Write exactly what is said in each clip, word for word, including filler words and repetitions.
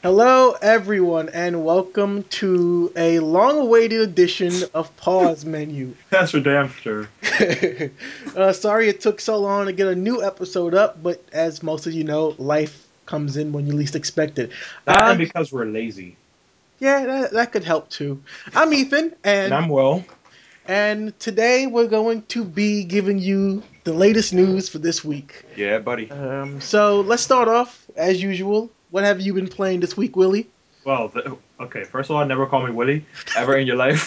Hello, everyone, and welcome to a long-awaited edition of Pause Menu. That's for damn sure. uh, sorry it took so long to get a new episode up, but as most of you know, life comes in when you least expect it. That Uh, and because we're lazy. yeah, that, that could help too. I'm Ethan, And and I'm Will. and today we're going to be giving you the latest news for this week. Yeah, buddy. Um, so let's start off as usual. What have you been playing this week, Willie? Well, the, okay, first of all, never call me Willie ever in your life.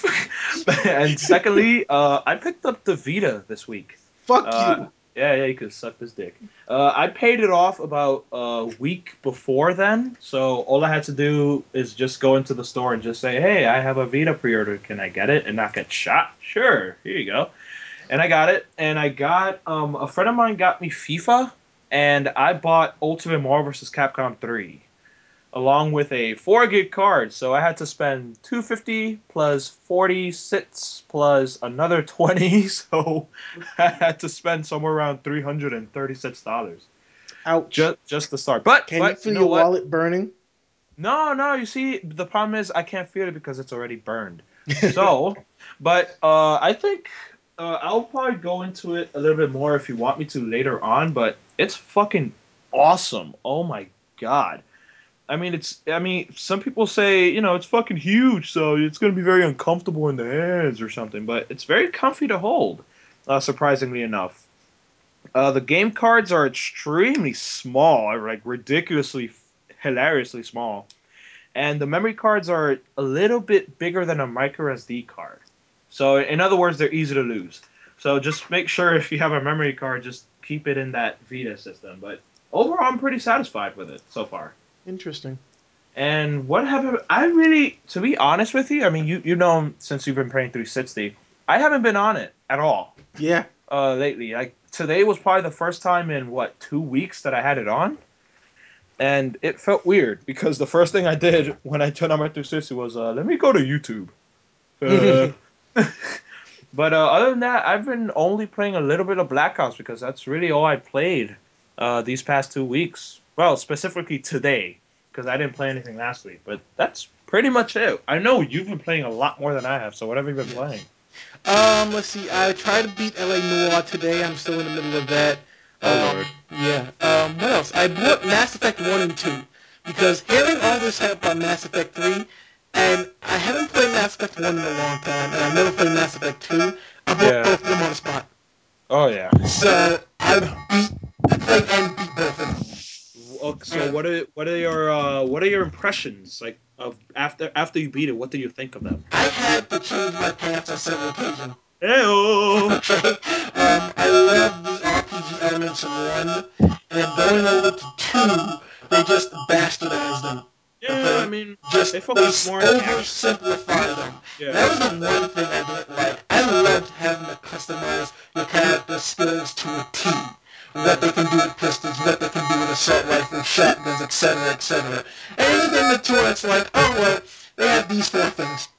And secondly, uh, I picked up the Vita this week. Fuck Uh, you. yeah, yeah, you could suck this dick. Uh, I paid it off about a week before then, so all I had to do is just go into the store and just say, "Hey, I have a Vita pre-order. Can I get it and not get shot?" Sure, here you go. And I got it, and I got um, a friend of mine got me FIFA, and I bought Ultimate Marvel vs. Capcom three, along with a four gig card. So I had to spend two fifty plus forty sits plus another twenty. So I had to spend somewhere around three hundred and thirty six dollars Ouch. just just to start. But Can you but you feel know your what? wallet burning? No, no. You see, the problem is I can't feel it because it's already burned. So, but uh, I think uh, I'll probably go into it a little bit more if you want me to later on. But it's fucking awesome. Oh my god. I mean, it's. I mean, some people say you know it's fucking huge, so it's gonna be very uncomfortable in the hands or something. But it's very comfy to hold, uh, surprisingly enough. Uh, the game cards are extremely small, like ridiculously, hilariously small, and the memory cards are a little bit bigger than a micro S D card. So, in other words, they're easy to lose. So, just make sure if you have a memory card, just keep it in that Vita system. But overall, I'm pretty satisfied with it so far. Interesting. And what have I really, to be honest with you, I mean, you you know since you've been playing three sixty, I haven't been on it at all Yeah. uh, lately. Like today was probably the first time in what two weeks that I had it on, and it felt weird because the first thing I did when I turned on my three sixty was uh, let me go to YouTube. Uh, but uh, other than that, I've been only playing a little bit of Black Ops because that's really all I played uh, these past two weeks. Well, specifically today because I didn't play anything last week. But that's pretty much it. I know you've been playing a lot more than I have. So what have you been playing? um, let's see. I tried to beat L A Noire today. I'm still in the middle of that. Oh Um, lord. yeah. Um, what else? I bought Mass Effect one and two because hearing all this hype about Mass Effect three, and I haven't played Mass Effect one in a long time, and I've never played Mass Effect two. I bought Yeah. both of them on the spot. Oh yeah. So I beat, I played and beat both of them. Okay, so what are what are your uh, what are your impressions like of after after you beat it? What do you think of them? I had to change my pants on several occasions. Heyo. Okay. Um, I love the R P G elements of one, and going over to two, they just bastardized them. Yeah, I Okay? mean Just they they focus more on action. oversimplify them. Yeah. That was the one thing I didn't like. I loved having to customize your character's skills to a T. What they can do with pistols, what they can do with assault rifles, shotguns, et cetera, et cetera. And then you get into two, it's like, oh well, they have these four things.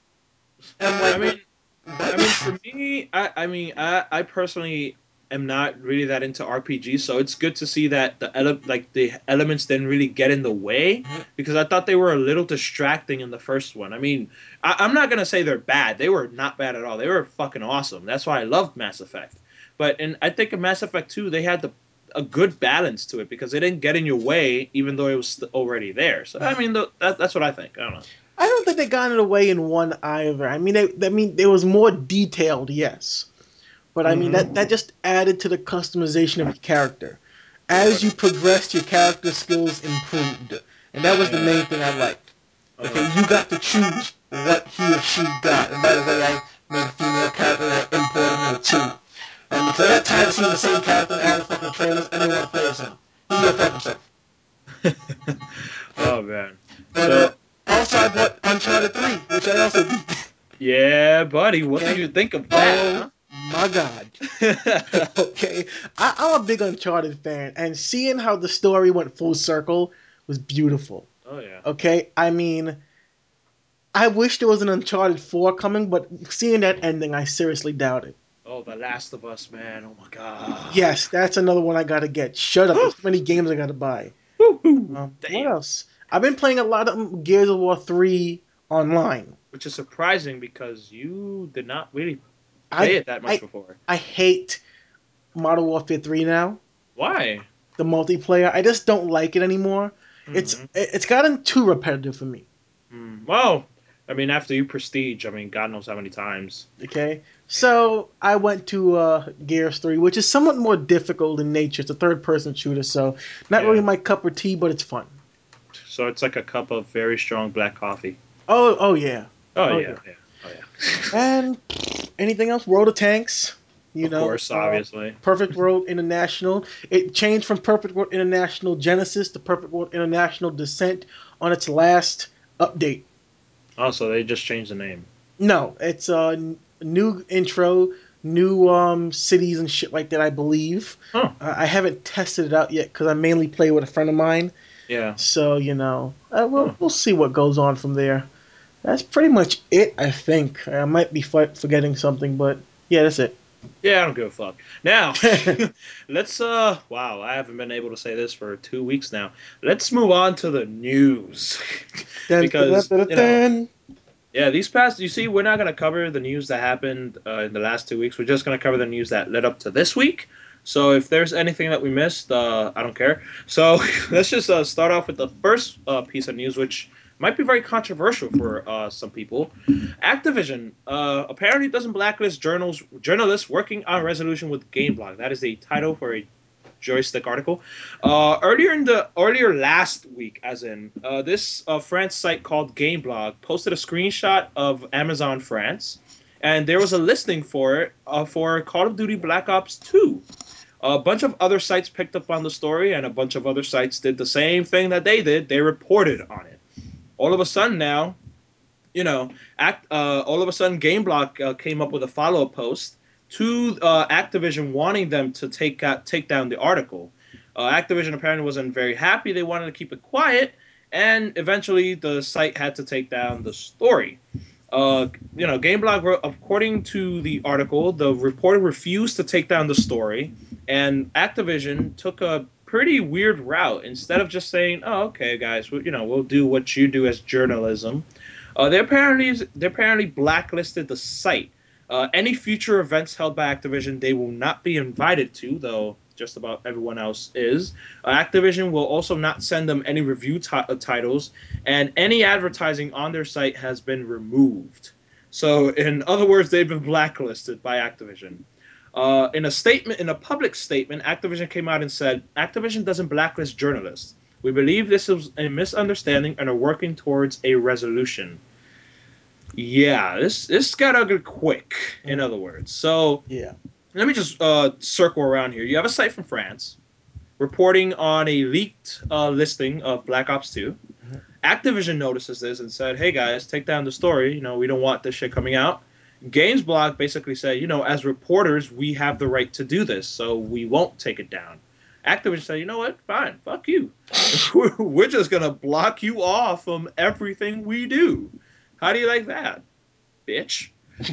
And I'm I like, mean, what? I mean, for me, I, I mean, I, I personally am not really that into R P Gs, so it's good to see that the ele- like the elements didn't really get in the way because I thought they were a little distracting in the first one. I mean, I, I'm not gonna say they're bad; they were not bad at all. They were fucking awesome. That's why I loved Mass Effect. But in I think in Mass Effect Two, they had the a good balance to it because it didn't get in your way, even though it was already there. So I mean, the, that, that's what I think. I don't know. I don't think they got it away in one either. I mean, they, I mean, it was more detailed, yes, but I mean that Mm-hmm. that just added to the customization of your character. As you progressed, your character skills improved, and that was the Yeah. main thing I liked. Okay, Uh-huh. you got to choose what he or she got, and by the way, I made a female character that I imported her too. And because I got tired of seeing the same character in all the fucking trailers, I didn't want to play as him. He go fuck himself. Oh man. But uh, So also I bought Uncharted three, which I also beat. yeah, buddy, what did Okay. you think of Oh that, my god. huh? Okay. I, I'm a big Uncharted fan, and seeing how the story went full circle was beautiful. Oh yeah. Okay. I mean, I wish there was an Uncharted four coming, but seeing that ending, I seriously doubt it. Oh, The Last of Us, man. Oh my god. Yes, that's another one I gotta get. Shut up. There's too many games I gotta buy. Woo-hoo. Um, what Damn. else? I've been playing a lot of Gears of War three online. Which is surprising because you did not really play I it that much I before. I hate Modern Warfare three now. Why? The multiplayer, I just don't like it anymore. It's Hmm. it's gotten too repetitive for me. Mm. Well, I mean, after you Prestige, I mean, God knows how many times. Okay, so I went to uh, Gears three, which is somewhat more difficult in nature. It's a third-person shooter, so not really Yeah. my cup of tea, but it's fun. So it's like a cup of very strong black coffee. Oh, oh yeah, Oh oh yeah, yeah. yeah, oh yeah. And anything else? World of Tanks, you Of know, course, uh, obviously. Perfect World International. It changed from Perfect World International Genesis to Perfect World International Descent on its last update. Also, they just changed the name. No, it's a n- new intro, new um cities and shit like that. I believe. Oh, Uh, I haven't tested it out yet because I mainly play with a friend of mine. yeah. So you know, uh, we'll Oh. we'll see what goes on from there. That's pretty much it. I think I might be f- forgetting something, but yeah, that's it. Yeah, I don't give a fuck. Now, let's uh wow, I haven't been able to say this for two weeks now. Let's move on to the news. Dun, dun, dun, Because, dun, you know, dun. yeah, these past you see, we're not gonna cover the news that happened uh, in the last two weeks. We're just gonna cover the news that led up to this week. So if there's anything that we missed, uh, I don't care. So let's just uh, start off with the first uh, piece of news, which might be very controversial for uh, some people. Activision uh, apparently doesn't blacklist journals journalists working on resolution with GameBlock. That is the title for a joystick article. Uh, earlier in the earlier last week, as in uh, this uh, France site called GameBlog posted a screenshot of Amazon France, and there was a listing for it uh, for Call of Duty Black Ops two. A bunch of other sites picked up on the story, and a bunch of other sites did the same thing that they did. They reported on it. All of a sudden now, you know, act. Uh, all of a sudden, GameBlock uh, came up with a follow-up post to uh, Activision, wanting them to take out, take down the article. Uh, Activision apparently wasn't very happy. They wanted to keep it quiet, and eventually the site had to take down the story. Uh, you know, GameBlog wrote, according to the article, the reporter refused to take down the story, and Activision took a pretty weird route. Instead of just saying, "Oh, okay, guys, we, you know, we'll do what you do as journalism," uh, they apparently they apparently blacklisted the site. Uh, any future events held by Activision, they will not be invited to, though just about everyone else is. Uh, Activision will also not send them any review t- uh, titles, and any advertising on their site has been removed. So, in other words, they've been blacklisted by Activision. Uh, in a statement, in a public statement, Activision came out and said, "Activision doesn't blacklist journalists. We believe this is a misunderstanding and are working towards a resolution." Yeah, this this got ugly quick. In Mm, other words, so yeah. let me just uh, circle around here. You have a site from France reporting on a leaked uh, listing of Black Ops two. Mhm. Activision notices this and said, "Hey guys, take down the story. You know, we don't want this shit coming out." GamesBlog basically said, "You know, as reporters, we have the right to do this, so we won't take it down." Activision said, "You know what? Fine, fuck you. We're just gonna block you off from everything we do. How do you like that, bitch?"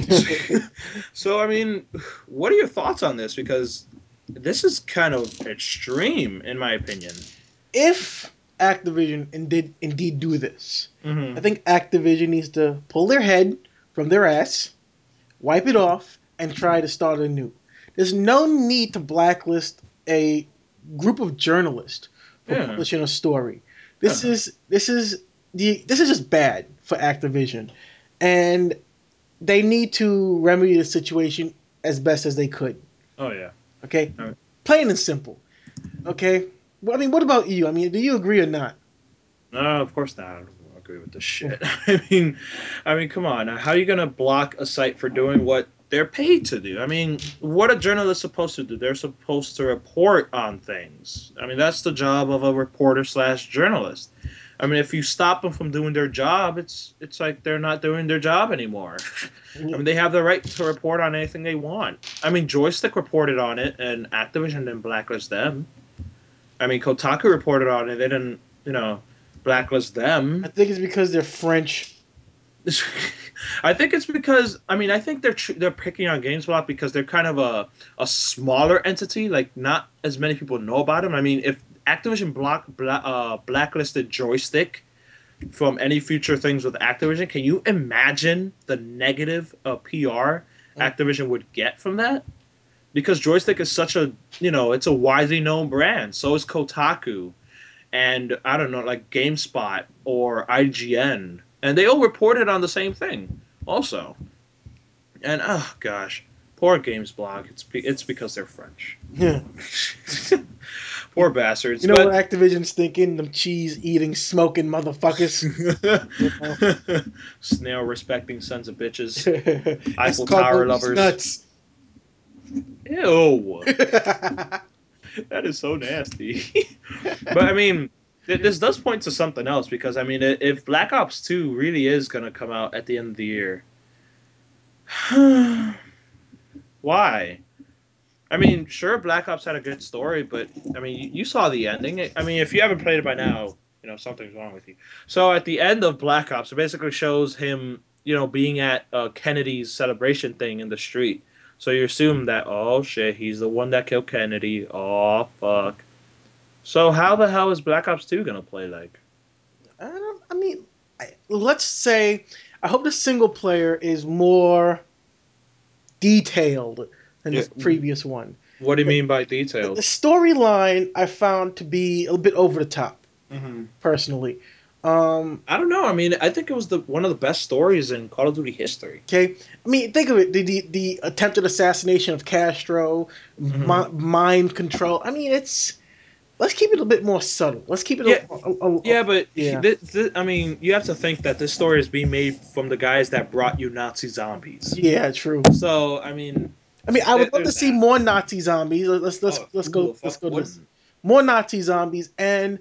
So, I mean, what are your thoughts on this? Because this is kind of extreme, in my opinion. If Activision indeed indeed do this, I Mm-hmm. think Activision needs to pull their head from their ass, wipe it off, and try to start anew. There's no need to blacklist a group of journalists for Yeah. publishing a story. This Yeah. is this is the this is just bad for Activision, and they need to remedy the situation as best as they could. Oh yeah. Okay, All right. plain and simple. Okay, well, I mean, what about you? I mean, do you agree or not? No, of course not. I don't agree with this shit. I mean, I mean, come on. How are you gonna block a site for doing what they're paid to do? I mean, what a journalist supposed to do? They're supposed to report on things. I mean, that's the job of a reporter slash journalist. I mean, if you stop them from doing their job, it's it's like they're not doing their job anymore. I mean, they have the right to report on anything they want. I mean, Joystick reported on it, and Activision didn't blacklist them. I mean, Kotaku reported on it. They didn't, you know, blacklist I them. think it's because they're French. I think it's because I mean I think they're tr- they're picking on GameSpot because they're kind of a a smaller entity. Like not as many people know about them. I mean, if Activision block bla- uh, blacklisted joystick from any future things with Activision, can you imagine the negative uh, P R Activision would get from that? Because joystick is such a, you know, it's a widely known brand. So is Kotaku, and I don't know, like GameSpot or I G N, and they all reported on the same thing, also. And oh gosh, poor GamesBlog. It's be- it's because they're French. Yeah. Poor bastards. You know but... what Activision's thinking? Them cheese-eating, smoking motherfuckers. Snail respecting sons of bitches. It's Eiffel called Tower Moby's lovers. Nuts. Ew. That is so nasty. But I mean, th- this does point to something else, because I mean, i- if Black Ops two really is gonna come out at the end of the year, why? I mean, sure, Black Ops had a good story, but I mean, you, you saw the ending. I mean, if you haven't played it by now, you know something's wrong with you. So at the end of Black Ops, it basically shows him, you know, being at uh, Kennedy's celebration thing in the street. So you assume that, oh shit, he's the one that killed Kennedy. Oh fuck. So how the hell is Black Ops two gonna play like? I don't. I mean, I, let's say I hope the single player is more detailed than Yeah. the previous one. What do you mean by The, the detailed? storyline I found to be a bit over the top, Mm-hmm. personally. Um, I don't know. I mean, I think it was the one of the best stories in Call of Duty history. okay, I mean, think of it: the the, the attempted assassination of Castro, Mhm. mi- mind control. I mean, it's let's keep it a bit more subtle. Let's keep it. Yeah. A, a, a, Yeah, but Yeah. Th- th- I mean, you have to think that this story is being made from the guys that brought you Nazi zombies. yeah, true. So, I mean, I mean, I would there- love to there's see that. more Nazi zombies. Let's let's Oh, let's who go. the Let's fuck go to this. wouldn't? More Nazi zombies and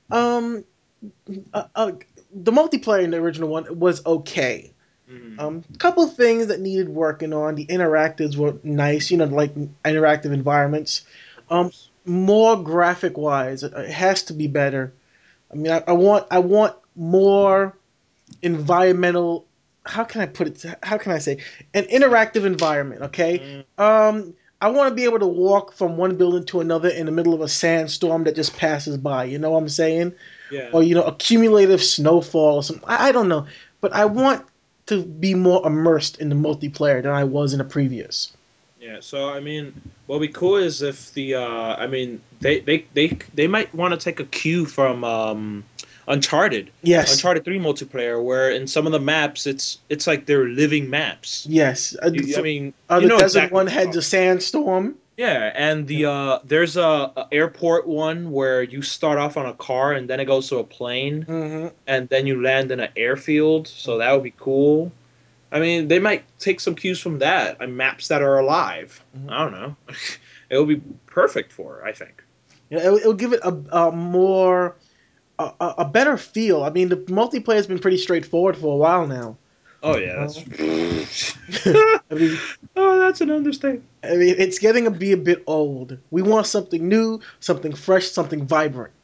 um, uh, uh, the multiplayer in the original one was okay. Mhm. Um, a couple of things that needed working on. The interactives were nice, you know, like interactive environments. Of Um, course. more graphic wise, it, it has to be better. I mean, I, I want I want more environmental. How can I put it? How can I say an interactive environment? Okay. Mm, Um, I want to be able to walk from one building to another in the middle of a sandstorm that just passes by. You know what I'm saying? yeah. Or you know, accumulative snowfall or something. I, I don't know, but I want to be more immersed in the multiplayer than I was in the previous. Yeah, so I mean, what would be cool is if the, uh, I mean, they they they they might want to take a cue from um, Uncharted, Yes, Uncharted three multiplayer, where in some of the maps it's it's like they're living maps. yes. Uh, You, I for- mean, uh, you the know desert exactly one what I'm had talking the sandstorm. Yeah, and the uh, there's a, a airport one where you start off on a car and then it goes to a plane Hmm. and then you land in an airfield. So that would be cool. I mean, they might take some cues from that and maps that are alive. Mhm. I don't know. It would be perfect for it, I think. Yeah, it'll, it'll give it a, a more a, a a better feel. I mean, the multiplayer has been pretty straightforward for a while now. Oh yeah, Uh, that's. I mean, Oh, that's an understatement. I mean, it's getting to be a bit old. We want something new, something fresh, something vibrant.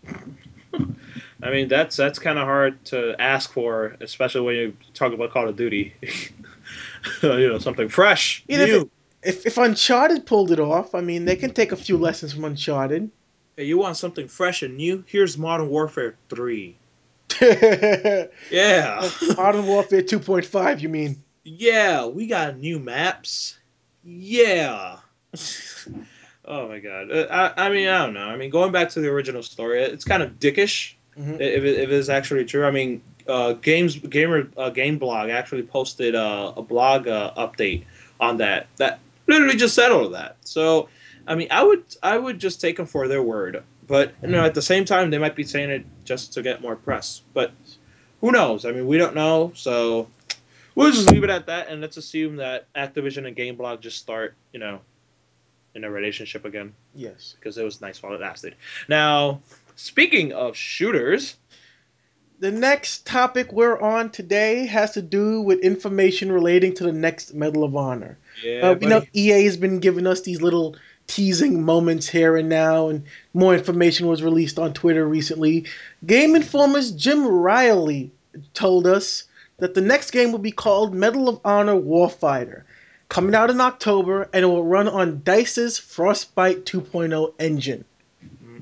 I mean, that's that's kind of hard to ask for, especially when you talk about Call of Duty. You know, something fresh, You know, if, new. it, if if Uncharted pulled it off, I mean, they can take a few lessons from Uncharted. Hey, you want something fresh and new? Here's Modern Warfare three. Modern Yeah. Warfare two point five, you mean? Yeah, we got new maps. Yeah. Oh my god. Uh, I, I mean, I don't know. I mean, going back to the original story, it's kind of dickish Mhm. if, it, if it's actually true. I mean, uh, games gamer uh, game blog actually posted uh, a blog uh, update on that that literally just said all of that. So, I mean, I would I would just take them for their word. But you know, at the same time, they might be saying it just to get more press. But who knows? I mean, we don't know. So we'll just leave it at that, and let's assume that Activision and Gameblog just start, you know, in a relationship again, Yes. because it was nice while it lasted. Now, speaking of shooters, The next topic we're on today has to do with information relating to the next Medal of Honor. yeah, Uh, we know buddy. E A has been giving us these little teasing moments here and now, and more information was released on Twitter recently. Game Informer's Jim Riley told us that the next game will be called Medal of Honor Warfighter, coming out in October, and it will run on DICE's Frostbite two point oh engine.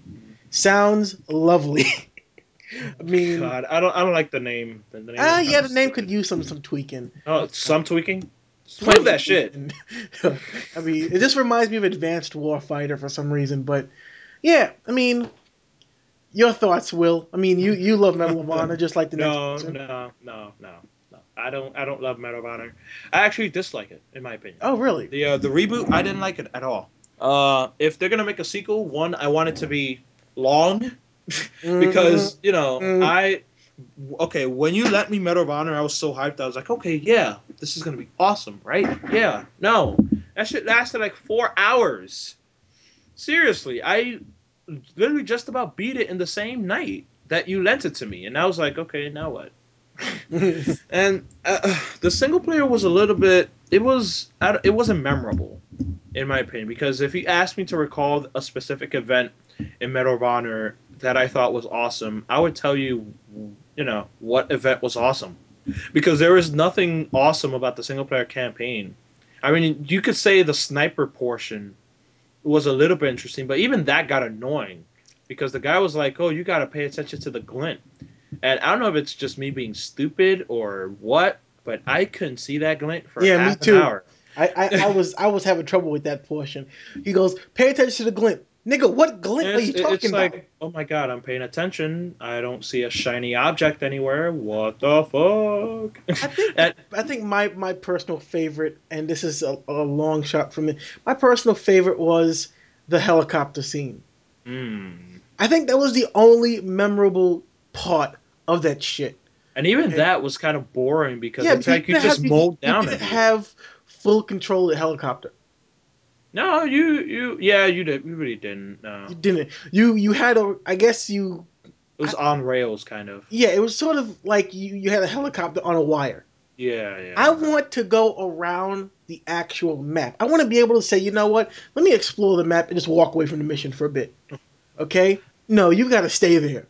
Sounds lovely. I mean, God, I don't I don't like the name. The, the name ah, is yeah, kind the of name could stupid. use some some tweaking. Oh, some tweaking. Move Plenty that of shit. tweaking. I mean, it just reminds me of Advanced Warfighter for some reason. But yeah, I mean, your thoughts, Will. I mean, you you love Medal of Honor just like the next No, person. no, no, no, no. I don't. I don't love Medal of Honor. I actually dislike it, in my opinion. Oh, really? The uh, the reboot, I didn't like it at all. Uh, if they're gonna make a sequel, one, I want it to be long, because you know Mm-hmm. I. Okay, when you let me Medal of Honor, I was so hyped. I was like, okay, yeah, this is gonna be awesome, right? Yeah. No, that shit lasted like four hours. Seriously, I literally just about beat it in the same night that you lent it to me, and I was like, okay, now what? And uh, the single player was a little bit. It was. It wasn't memorable, in my opinion, because if you asked me to recall a specific event in Medal of Honor that I thought was awesome, I would tell you, you know, what event was awesome, because there was nothing awesome about the single player campaign. I mean, you could say the sniper portion was a little bit interesting, but even that got annoying because the guy was like, "Oh, you got to pay attention to the glint," and I don't know if it's just me being stupid or what, but I couldn't see that glint for Yeah, me half an too. hour. I, I, I was I was having trouble with that portion. He goes, pay attention to the glint. Nigga, what glint And are it's you it's talking about? like, oh my god, I'm paying attention. I don't see a shiny object anywhere. What the fuck? I think and, I think my, my personal favorite, and this is a, a long shot for me, my personal favorite was the helicopter scene. mm. I think that was the only memorable part of that shit. and even Okay? that was kind of boring because Yeah, it's because you like you didn't just have you, mowed you down didn't everyone. have full control of the helicopter. No, you you yeah, you did. You really didn't. No, You didn't. You you had a. I guess you. it was on rails, kind of. Yeah, it was sort of like you you had a helicopter on a wire. Yeah, I yeah. want to go around the actual map. I want to be able to say, you know what? Let me explore the map and just walk away from the mission for a bit. Okay? No, you got to stay there.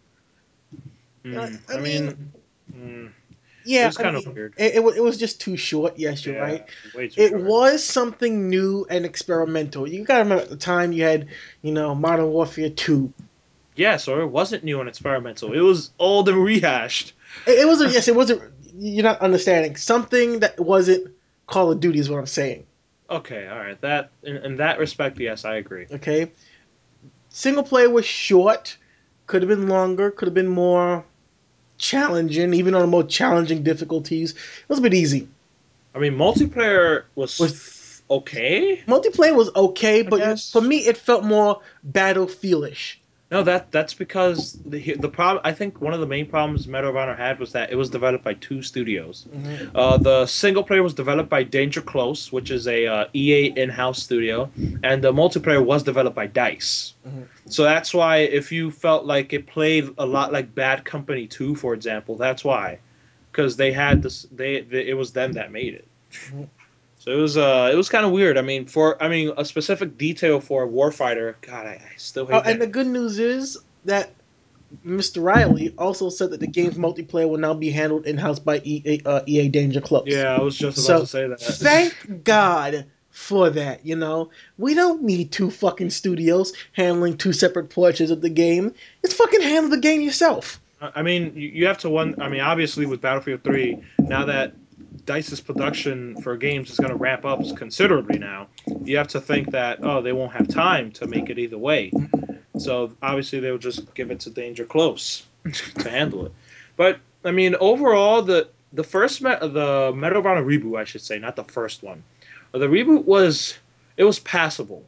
Uh, Mm, I I mean, mean, mm, it yeah, was I kind of mean, weird. it, it, wa- it was just too short. Yes, you're Yeah, right. way too It short. was something new and experimental. You got to remember at the time you had, you know, Modern Warfare two. Yeah, so it wasn't new and experimental. It was old and rehashed. It, it was a, yes, it wasn't. You're not understanding something that wasn't Call of Duty is what I'm saying. Okay, all right. That in, in that respect, yes, I agree. Okay, single player was short, could have been longer, could have been more challenging, even on the more challenging difficulties. It was a bit easy. I mean, multiplayer was Was f- okay, multiplayer was okay, I but you, for guess. me it felt more battlefieldish. No, that that's because the the problem. I think one of the main problems Medal of Honor had was that it was developed by two studios. Mm-hmm. Uh, the single player was developed by Danger Close, which is a uh, E A in-house studio, and the multiplayer was developed by DICE. Mm-hmm. So that's why if you felt like it played a lot like Bad Company two, for example, that's why, because they had this, they, they it was them that made it. Mm-hmm. So it was uh it was kind of weird. I mean, for I mean a specific detail for a warfighter. God, I, I still Oh, hate and that. the good news is that Mister Riley also said that the game's multiplayer will now be handled in house by E A, uh, E A Danger Close. Yeah, I was just about to So say that. thank God for that. You know, we don't need two fucking studios handling two separate portions of the game. Just fucking handle the game yourself. I mean, you you have to one. I mean, obviously with Battlefield three, now that DICE's production for games is going to ramp up considerably now, you have to think that oh they won't have time to make it either way. So obviously they'll just give it to Danger Close to handle it. But I mean, overall, the the first me- the Medal of Honor reboot, I should say, not the first one. The reboot was it was passable.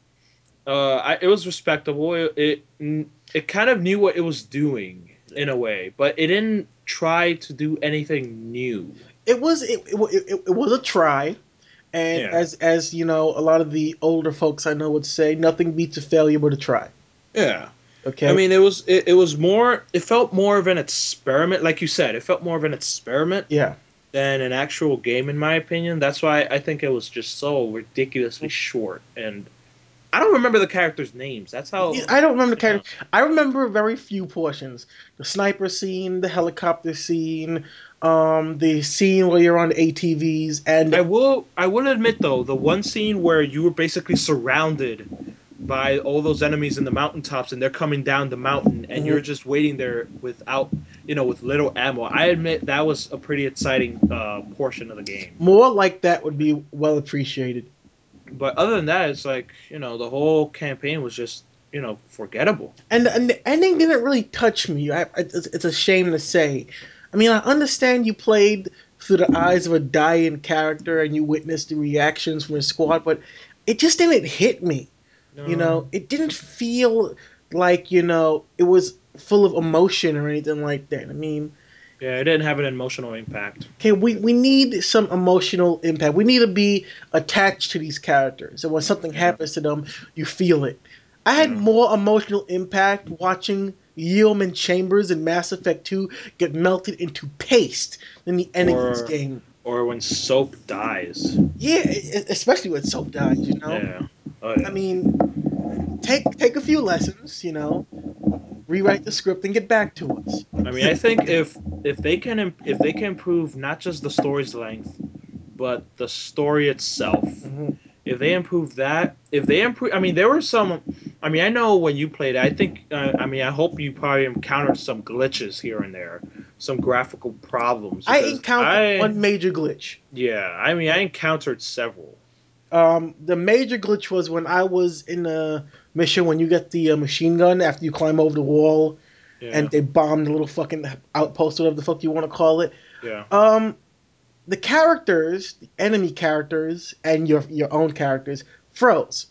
Uh, I, it was respectable. It, it it kind of knew what it was doing in a way, but it didn't try to do anything new. It was it, it, it, it was a try, and Yeah, as as you know, a lot of the older folks I know would say, nothing beats a failure but a try. yeah. I Okay. mean, it was it, it was more. It felt more of an experiment, like you said. It felt more of an experiment Yeah. than an actual game, in my opinion. That's why I think it was just so ridiculously short, and I don't remember the characters' names. That's how. I don't remember the You know, character. I remember very few portions. The sniper scene, the helicopter scene, um, the scene where you're on A T Vs, and I will. I will admit though, the one scene where you were basically surrounded by all those enemies in the mountaintops, and they're coming down the mountain, and Mhm. you're just waiting there without, you know, with little ammo. I admit that was a pretty exciting uh, portion of the game. More like that would be well appreciated. But other than that, it's like, you know, the whole campaign was just, you know, forgettable. And and the ending didn't really touch me. I, it's, it's a shame to say. I mean, I understand you played through the eyes of a dying character and you witnessed the reactions from his squad, but it just didn't hit me. You know, it didn't feel like, you know, it was full of emotion or anything like that. I mean, Yeah, it didn't have an emotional impact. okay, we, we need some emotional impact. We need to be attached to these characters. And when something Yeah. happens to them, you feel it. I had Yeah. more emotional impact watching Yeoman Chambers in Mass Effect two get melted into paste than the ending of this Or game. or when Soap dies. Yeah, e- e- especially when Soap dies, you know? Yeah. Oh yeah. I mean, take take a few lessons, you know, rewrite the script and get back to us. I mean, I think if if they can im- if they can improve not just the story's length, but the story itself. Mhm. If they improve that, if they improve, I mean, there were some. I mean, I know when you played, I think. Uh, I mean, I hope you probably encountered some glitches here and there, some graphical problems. I Because encountered I, one major glitch. yeah, I mean, I encountered several. Um, the major glitch was when I was in the mission when you get the uh, machine gun after you climb over the wall Yeah, and they bomb the little fucking outpost, whatever the fuck you want to call it. yeah. Um, the characters, the enemy characters, and your your own characters froze,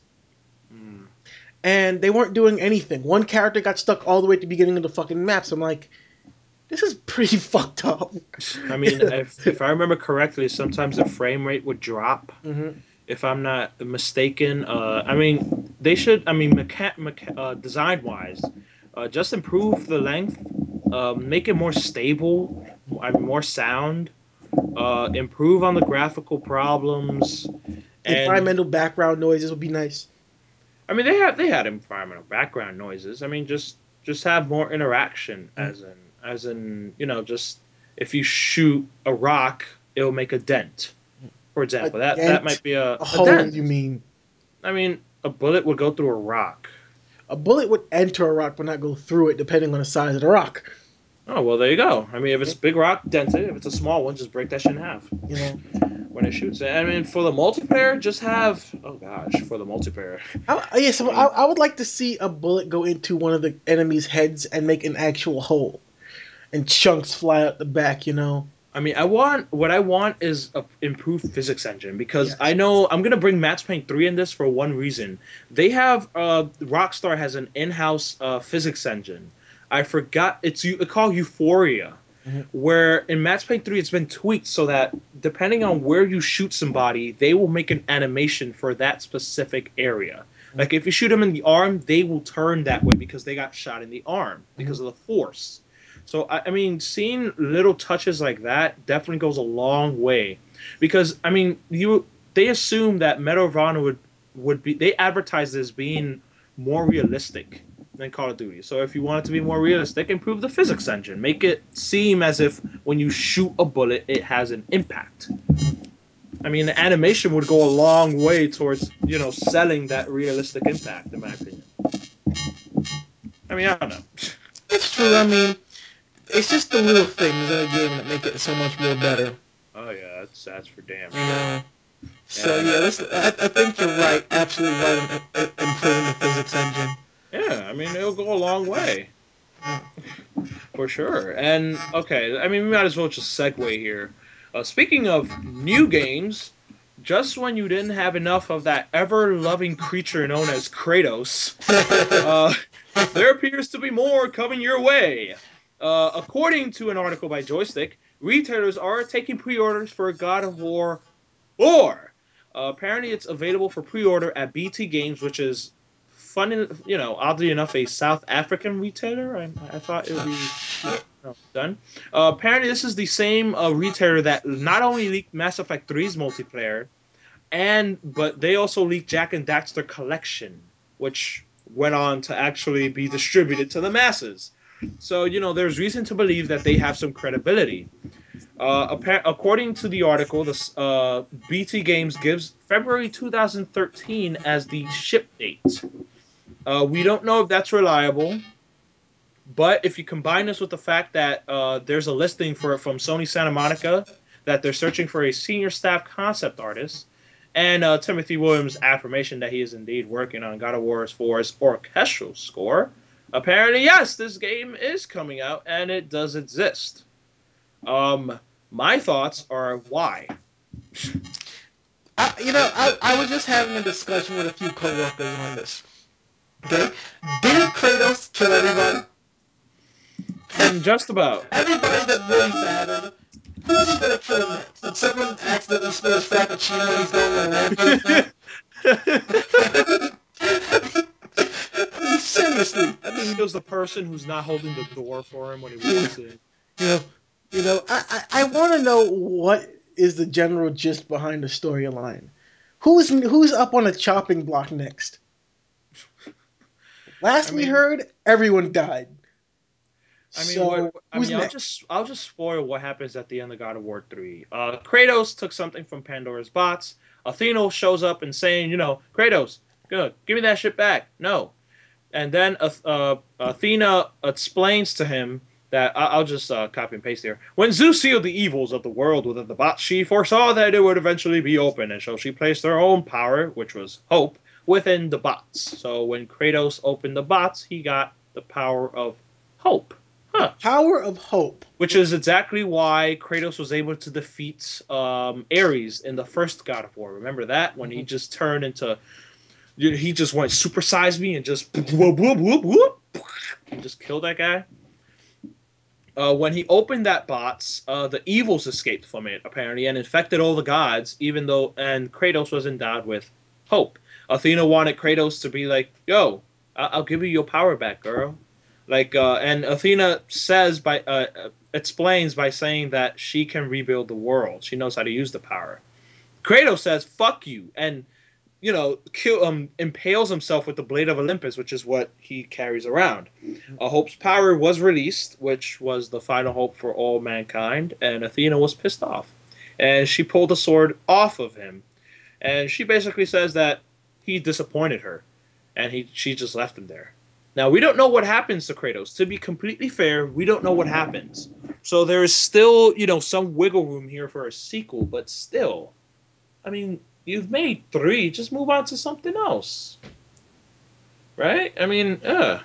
Mm. and they weren't doing anything. One character got stuck all the way at the beginning of the fucking map. So I'm like, this is pretty fucked up. I mean, if if I remember correctly, sometimes the frame rate would drop. hmm If I'm not mistaken, uh, I mean, they should. I mean, mecha- mecha- uh, design wise, uh, just improve the length, uh, make it more stable, I mean, more sound, uh, improve on the graphical problems, and Environmental background noises would be nice. I mean, they had they had environmental background noises. I mean, just just have more interaction, as in as in you know, just if you shoot a rock, it'll make a dent. For A example, that that dent, might be a, a a hole, dent. you mean? I mean, a bullet would go through a rock. A bullet would enter a rock but not go through it, depending on the size of the rock. Oh well, there you go. I mean, if it's a big rock, dent it. If it's a small one, just break that shit in half You know, when it shoots. I mean, for the multiplayer, just have oh gosh, for the multiplayer. I, yeah, so I, I would like to see a bullet go into one of the enemy's heads and make an actual hole, and chunks fly out the back. You know, I mean, I want what I want is a improved physics engine because Yes. I know I'm gonna bring Max Payne three in this for one reason. They have uh, Rockstar has an in-house uh, physics engine. I forgot it's you called Euphoria, Mhm. where in Max Payne three it's been tweaked so that depending on where you shoot somebody, they will make an animation for that specific area. Like if you shoot them in the arm, they will turn that way because they got shot in the arm because of the force. So I, I mean, seeing little touches like that definitely goes a long way, because I mean, you they assume that Medal of Honor would would be they advertise it as being more realistic than Call of Duty. So if you want it to be more realistic, improve the physics engine, make it seem as if when you shoot a bullet, it has an impact. I mean, the animation would go a long way towards you know selling that realistic impact, in my opinion. I mean, I don't know. it's true. I mean, it's just the little things in a game that make it so much more better. Oh yeah, that's that's for damn You sure. know. So Yeah. yeah, this, I, I think you're right, absolutely right in, in improving the physics engine. Yeah, I mean it'll go a long way, for sure. And okay, I mean we might as well just segue here. Uh, speaking of new games, just when you didn't have enough of that ever-loving creature known as Kratos, uh, there appears to be more coming your way. Uh, according to an article by Joystick, retailers are taking pre-orders for God of War four. Uh, apparently, it's available for pre-order at B T Games, which is funny, you know, oddly enough, a South African retailer. I, I thought it would be you know, done. Uh, apparently, this is the same uh, retailer that not only leaked Mass Effect three's multiplayer, and but they also leaked Jak and Daxter Collection, which went on to actually be distributed to the masses. So you know, there's reason to believe that they have some credibility. Uh, appa- according to the article, the uh, B T Games gives February two thousand thirteen as the ship date. Uh, we don't know if that's reliable, but if you combine this with the fact that uh, there's a listing for from Sony Santa Monica that they're searching for a senior staff concept artist, and uh, Timothy Williams' affirmation that he is indeed working on God of War four's orchestral score, apparently, yes, this game is coming out and it does exist. Um, my thoughts are why. I, you know, I, I was just having a discussion with a few coworkers on this. Okay? Did Kratos kill everybody? And just about. Everybody that really mattered, who's he gonna kill next? Did someone accidentally spill his frappuccino and he's going on rampage? Seriously. I mean, he was the person who's not holding the door for him when he walks in. You know, you know, I, I, I want to know what is the general gist behind the storyline. Who's who's up on the chopping block next? Last I we mean- heard, everyone died. I mean, So, what, I who's mean, I'll next? just I'll just spoil what happens at the end of God of War three. Uh, Kratos took something from Pandora's box. Athena shows up and saying, you know, Kratos, good, give me that shit back. No, and then uh, uh, Athena explains to him that I- I'll just uh, copy and paste here. When Zeus sealed the evils of the world within the box, she foresaw that it would eventually be open, and so she placed her own power, which was hope, within the box. So when Kratos opened the box, he got the power of hope. Huh. Power of Hope. Which is exactly why Kratos was able to defeat um, Ares in the first God of War. Remember that? When he just turned into... He just went Super Size Me and just... Whoop, whoop, whoop, whoop, and just killed that guy. Uh, when he opened that box, uh, the evils escaped from it, apparently, and infected all the gods, even though... And Kratos was endowed with hope. Athena wanted Kratos to be like, yo, I- I'll give you your power back, girl. Like, uh, and Athena says by uh, explains by saying that she can rebuild the world. She knows how to use the power. Kratos says, "Fuck you," and you know, kill um impales himself with the blade of Olympus, which is what he carries around. A Hope's power was released, which was the final hope for all mankind, and Athena was pissed off, and she pulled the sword off of him, and she basically says that he disappointed her, and he she just left him there. Now, we don't know what happens to Kratos. To be completely fair, we don't know what happens. So there is still, you know, some wiggle room here for a sequel, but still, I mean, you've made three. Just move on to something else. Right? I mean, uh.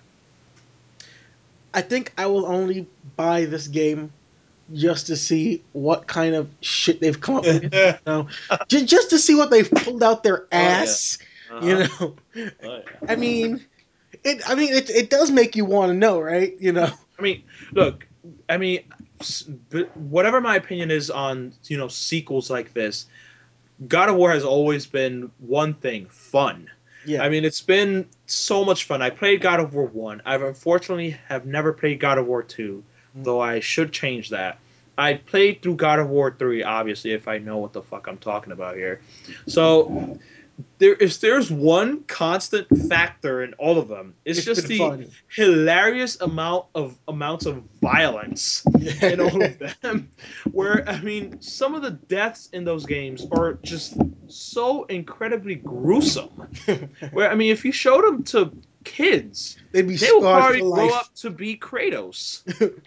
I think I will only buy this game just to see what kind of shit they've come up with. You know? just, just to see what they've pulled out their ass. Uh-huh. You know, Oh, yeah. I mean, it. I mean, it. It does make you want to know, right? You know. I mean, look, I mean, s- but whatever my opinion is on, you know, sequels like this, God of War has always been one thing, fun. Yeah. I mean, it's been so much fun. I played God of War one. I've unfortunately have never played God of War two, Mm. though I should change that. I played through God of War three, obviously, if I know what the fuck I'm talking about here. So, there if there's one constant factor in all of them, it's, It's just been the fun. hilarious amount of amounts of violence in all of them. Where I mean, some of the deaths in those games are just so incredibly gruesome. Where I mean, if you showed them to kids, They'd be they will scarred probably for grow life. up to be Kratos.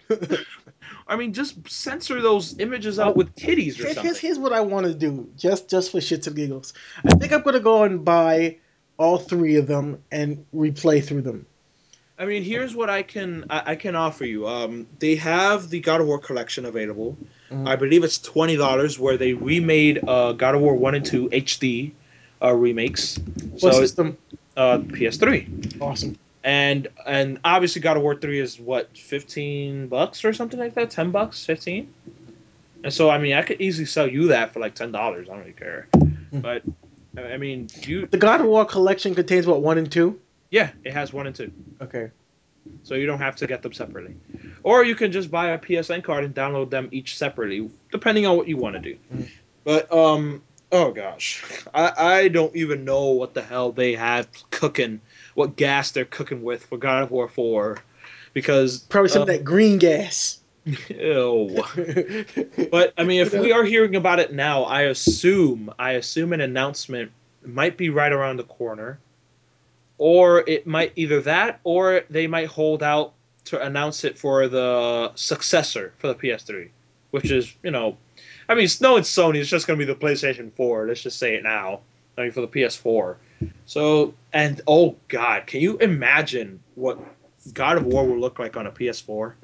I mean, just censor those images out with titties or Here's, something. here's, here's what I want to do, just just for shits and giggles. I think I'm gonna go and buy all three of them and replay through them. I mean, here's what I can I, I can offer you. Um, they have the God of War collection available. Mhm. I believe it's twenty dollars, where they remade uh, God of War one and two H D uh, remakes. What So system? uh, P S three, Awesome. and and obviously God of War three is what, fifteen bucks or something like that, ten bucks, fifteen. And so I mean, I could easily sell you that for like ten dollars. I don't really care. But I I mean, you The God of War collection contains what, one and two? yeah, it has one and two. Okay. So you don't have to get them separately. Or you can just buy a P S N card and download them each separately, depending on what you want to do. Mhm. But, um, oh gosh. I, I don't even know what the hell they have cooking, what gas they're cooking with for God of War four. Because. Probably some uh, of that green gas. Ew. But, I mean, if You know? we are hearing about it now, I assume, I assume an announcement might be right around the corner. or it might either that, or they might hold out to announce it for the successor for the P S three, which is, you know, I mean, no, it's Sony. It's just going to be the PlayStation four. Let's just say it now. I mean, for the P S four. So, and oh god, can you imagine what God of War will look like on a P S four?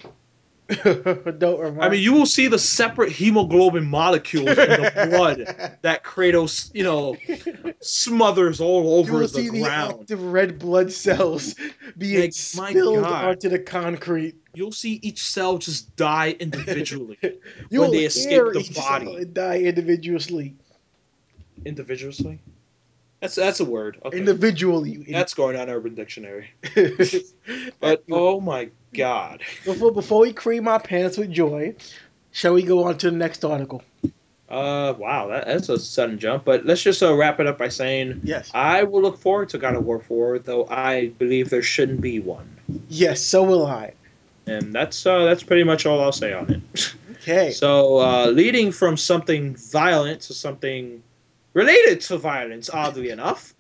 Don't remind I mean, you will see the separate hemoglobin molecules in the blood that Kratos, you know, smothers all You over will the see the ground. active red blood cells being Like, my spilled God. onto the concrete. You'll see each cell just die individually You when will they escape hear the each cell body. and die individually. Individually? That's that's a word. Okay. Individually. That's going on Urban Dictionary. But But oh my god. before before we cream our pants with joy, shall we go on to the next article? Uh, wow, that, that's a sudden jump. But let's just uh, wrap it up by saying Yes. I will look forward to God of War four, though I believe there shouldn't be one. Yes, so will I. And that's uh, that's pretty much all I'll say on it. Okay. So, uh, leading from something violent to something related to violence, oddly enough.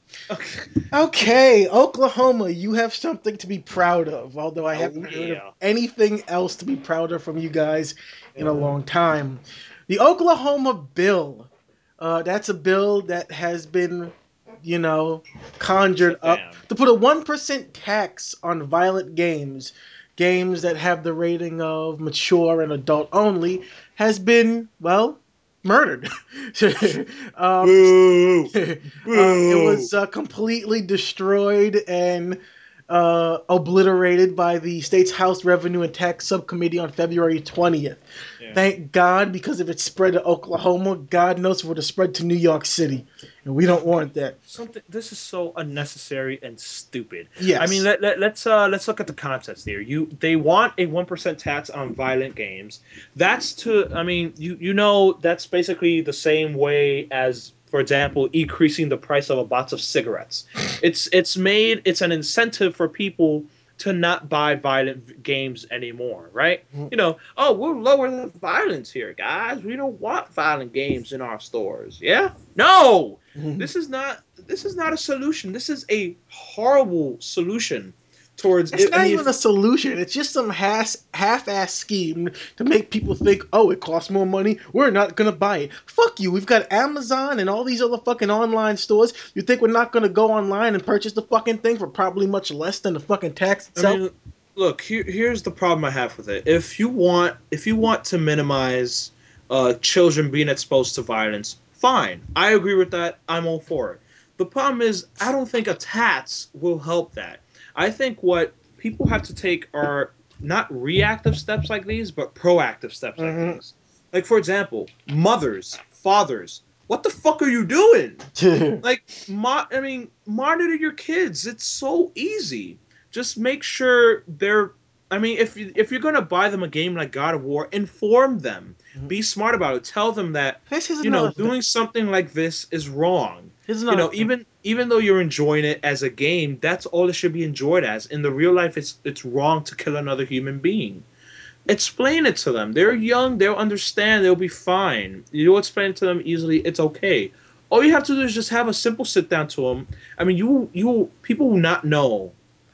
Okay, Oklahoma, you have something to be proud of, although I Oh, haven't heard yeah. of anything else to be proud of from you guys in a Yeah. long time. The Oklahoma bill. Uh, that's a bill that has been, you know, conjured Sit up down. to put a one percent tax on violent games. Games that have the rating of mature and adult only has been, well, murdered. um, Boo! uh, it was uh, completely destroyed and uh, obliterated by the state's House Revenue and Tax Subcommittee on February twentieth. Yeah. Thank God, because if it spread to Oklahoma, God knows if it would have spread to New York City. And we don't want that. Something. This is so unnecessary and stupid. Yes. I mean, let, let, let's uh, let's look at the context here. You they want a one percent tax on violent games. That's to. I mean, you you know that's basically the same way as, for example, increasing the price of a box of cigarettes. It's it's made it's an incentive for people to not buy violent v- games anymore, right? Mhm. You know, oh, we'll lower the violence here, guys. We don't want violent games in our stores. Yeah? No. This is not this is not a solution. This is a horrible solution towards It's I not mean, even if- a solution. It's just some half, half-ass scheme to make people think, oh, it costs more money. We're not going to buy it. Fuck you. We've got Amazon and all these other fucking online stores. You think we're not going to go online and purchase the fucking thing for probably much less than the fucking tax I itself? mean, look, here, here's the problem I have with it. If you want, if you want to minimize uh, children being exposed to violence, fine. I agree with that. I'm all for it. The problem is, I don't think a tax will help that. I think what people have to take are not reactive steps like these, but proactive steps like Mhm. these. Like, for example, mothers, fathers. What the fuck are you doing? Like, mo- I mean, monitor your kids. It's so easy. Just make sure they're. I mean, if you, if you're gonna buy them a game like God of War, inform them. Mhm. Be smart about it. Tell them that This is you know another thing. doing something like this is wrong. Here's You another know, thing. even even though you're enjoying it as a game, that's all it should be enjoyed as. In the real life, it's it's wrong to kill another human being. Explain it to them. They're young. They'll understand. They'll be fine. You'll explain it to them easily. It's okay. All you have to do is just have a simple sit down to them. I mean, you you people will not know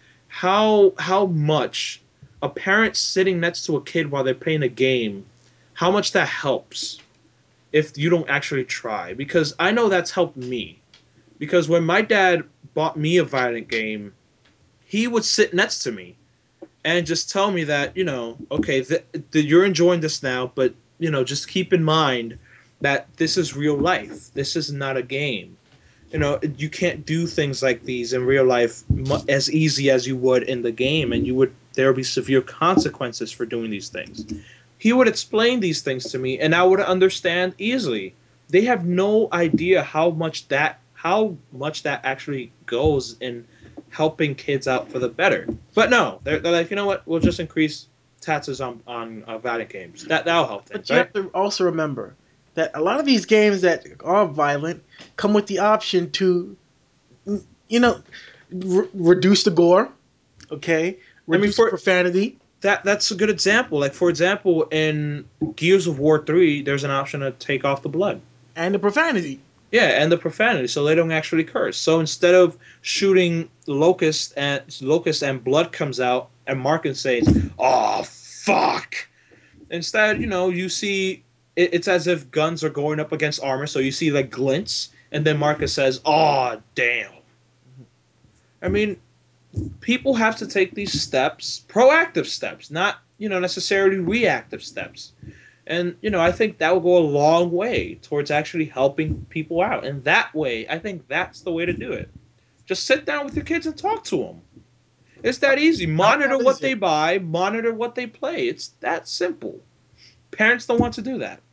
how how much a parent sitting next to a kid while they're playing a game, how much that helps if you don't actually try. Because I know that's helped me. Because when my dad bought me a violent game, he would sit next to me and just tell me that, you know, okay, th- th- you're enjoying this now, but, you know, just keep in mind that this is real life. This is not a game. You know, you can't do things like these in real life mu- as easy as you would in the game, and you would there would be severe consequences for doing these things. He would explain these things to me, and I would understand easily. They have no idea how much that how much that actually goes in helping kids out for the better. But no, they're, they're like, you know what? We'll just increase taxes on on uh, violent games. That that'll help things, But you right? have to also remember that a lot of these games that are violent come with the option to, you know, re- reduce the gore, okay? Reduce for- the profanity. That that's a good example. Like, for example, in Gears of War three, there's an option to take off the blood. And the profanity. Yeah, and the profanity, so they don't actually curse. So instead of shooting locust and locust and blood comes out, and Marcus says, "Oh fuck," instead, you know, you see it, it's as if guns are going up against armor. So you see like glints, and then Marcus says, "Oh damn." I mean, people have to take these steps, proactive steps, not you know necessarily reactive steps. And you know, I think that will go a long way towards actually helping people out. And that way, I think that's the way to do it. Just sit down with your kids and talk to them. It's that easy. How Monitor hard is what they it? buy, monitor what they play. It's that simple. Parents don't want to do that.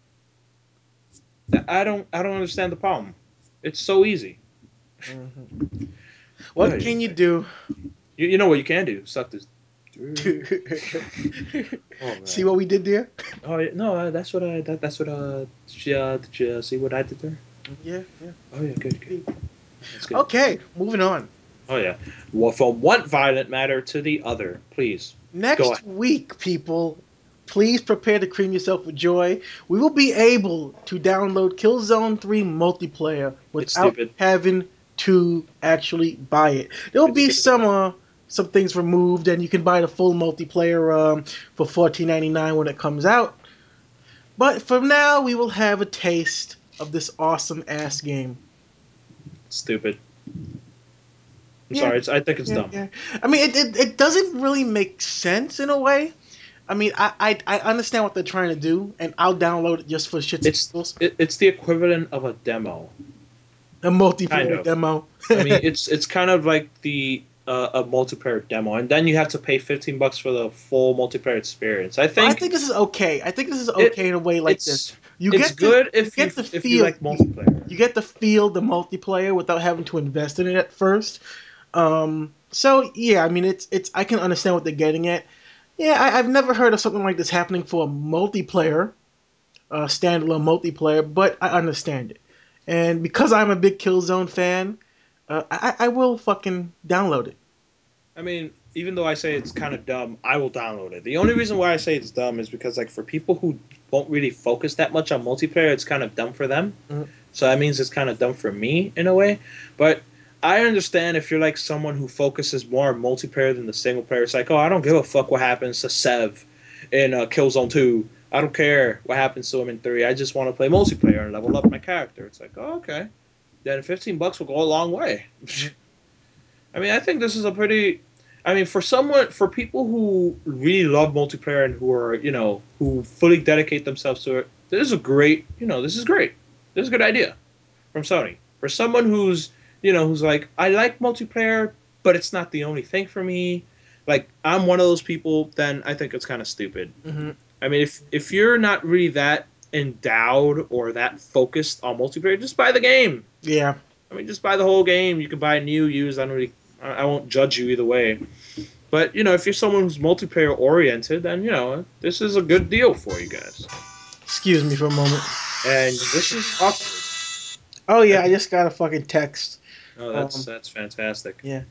I don't I don't understand the problem. It's so easy. Mhm. Oh, What can you do? You, you know what you can do? Suck this. Oh See man. what we did there? Oh yeah, no, uh, that's what I that, that's what uh did you, uh, did you uh, see what I did there? Yeah, yeah. Oh yeah, good, good. That's good. Okay, moving on. Oh yeah. Well, from one violent matter to the other, please go Next ahead. week, people, please prepare to cream yourself with joy. We will be able to download Killzone three multiplayer It's without stupid. having to actually buy it. There will It's be stupid. some uh, some things removed, and you can buy the full multiplayer um, for fourteen ninety-nine when it comes out. But for now, we will have a taste of this awesome ass game. Stupid. I'm Yeah, sorry. It's, I think it's yeah, dumb. yeah. I mean, it, it, it doesn't really make sense in a way. I mean, I, I I understand what they're trying to do, and I'll download it just for shits and It's giggles. it, it's the equivalent of a demo, A kind multiplayer of. demo. I mean, it's it's kind of like the uh, a multiplayer demo, and then you have to pay fifteen bucks for the full multiplayer experience. I But I think think this is okay. I think this is it okay in a way like this. it's You it's get to good you if you get to if you feel like multiplayer. you get to feel the multiplayer without having to invest in it at first. Um, so yeah, I mean, it's it's I can understand what they're getting at. Yeah, I, I've never heard of something like this happening for a multiplayer, uh, standalone multiplayer, but I understand it. And because I'm a big Killzone fan, uh, I, I will fucking download it. I mean, even though I say it's kind of dumb, I will download it. The only reason why I say it's dumb is because, like, for people who won't really focus that much on multiplayer, it's kind of dumb for them. Mhm. So that means it's kind of dumb for me in a way. But I understand if you're like someone who focuses more on multiplayer than the single player. It's like, oh, I don't give a fuck what happens to Sev in uh, Killzone two. I don't care what happens to him in three. I just want to play multiplayer and level up my character. It's like, oh, okay. Then fifteen bucks will go a long way. I mean, I think this is a pretty. I mean, for someone, for people who really love multiplayer and who are, you know, who fully dedicate themselves to it, this is a great, you know, this is great. This is a good idea from Sony. For someone who's, you know, who's like, I like multiplayer, but it's not the only thing for me. Like, I'm one of those people. Then I think it's kind of stupid. Hmm. I mean, if if you're not really that endowed or that focused on multiplayer, just buy the game. Yeah. I mean, just buy the whole game. You can buy new, used. I don't really, I I won't judge you either way. But you know, if you're someone who's multiplayer oriented, then you know this is a good deal for you guys. Excuse me for a moment. And this is awkward. Oh yeah, I just got a fucking text. Oh, that's Um, that's fantastic. yeah.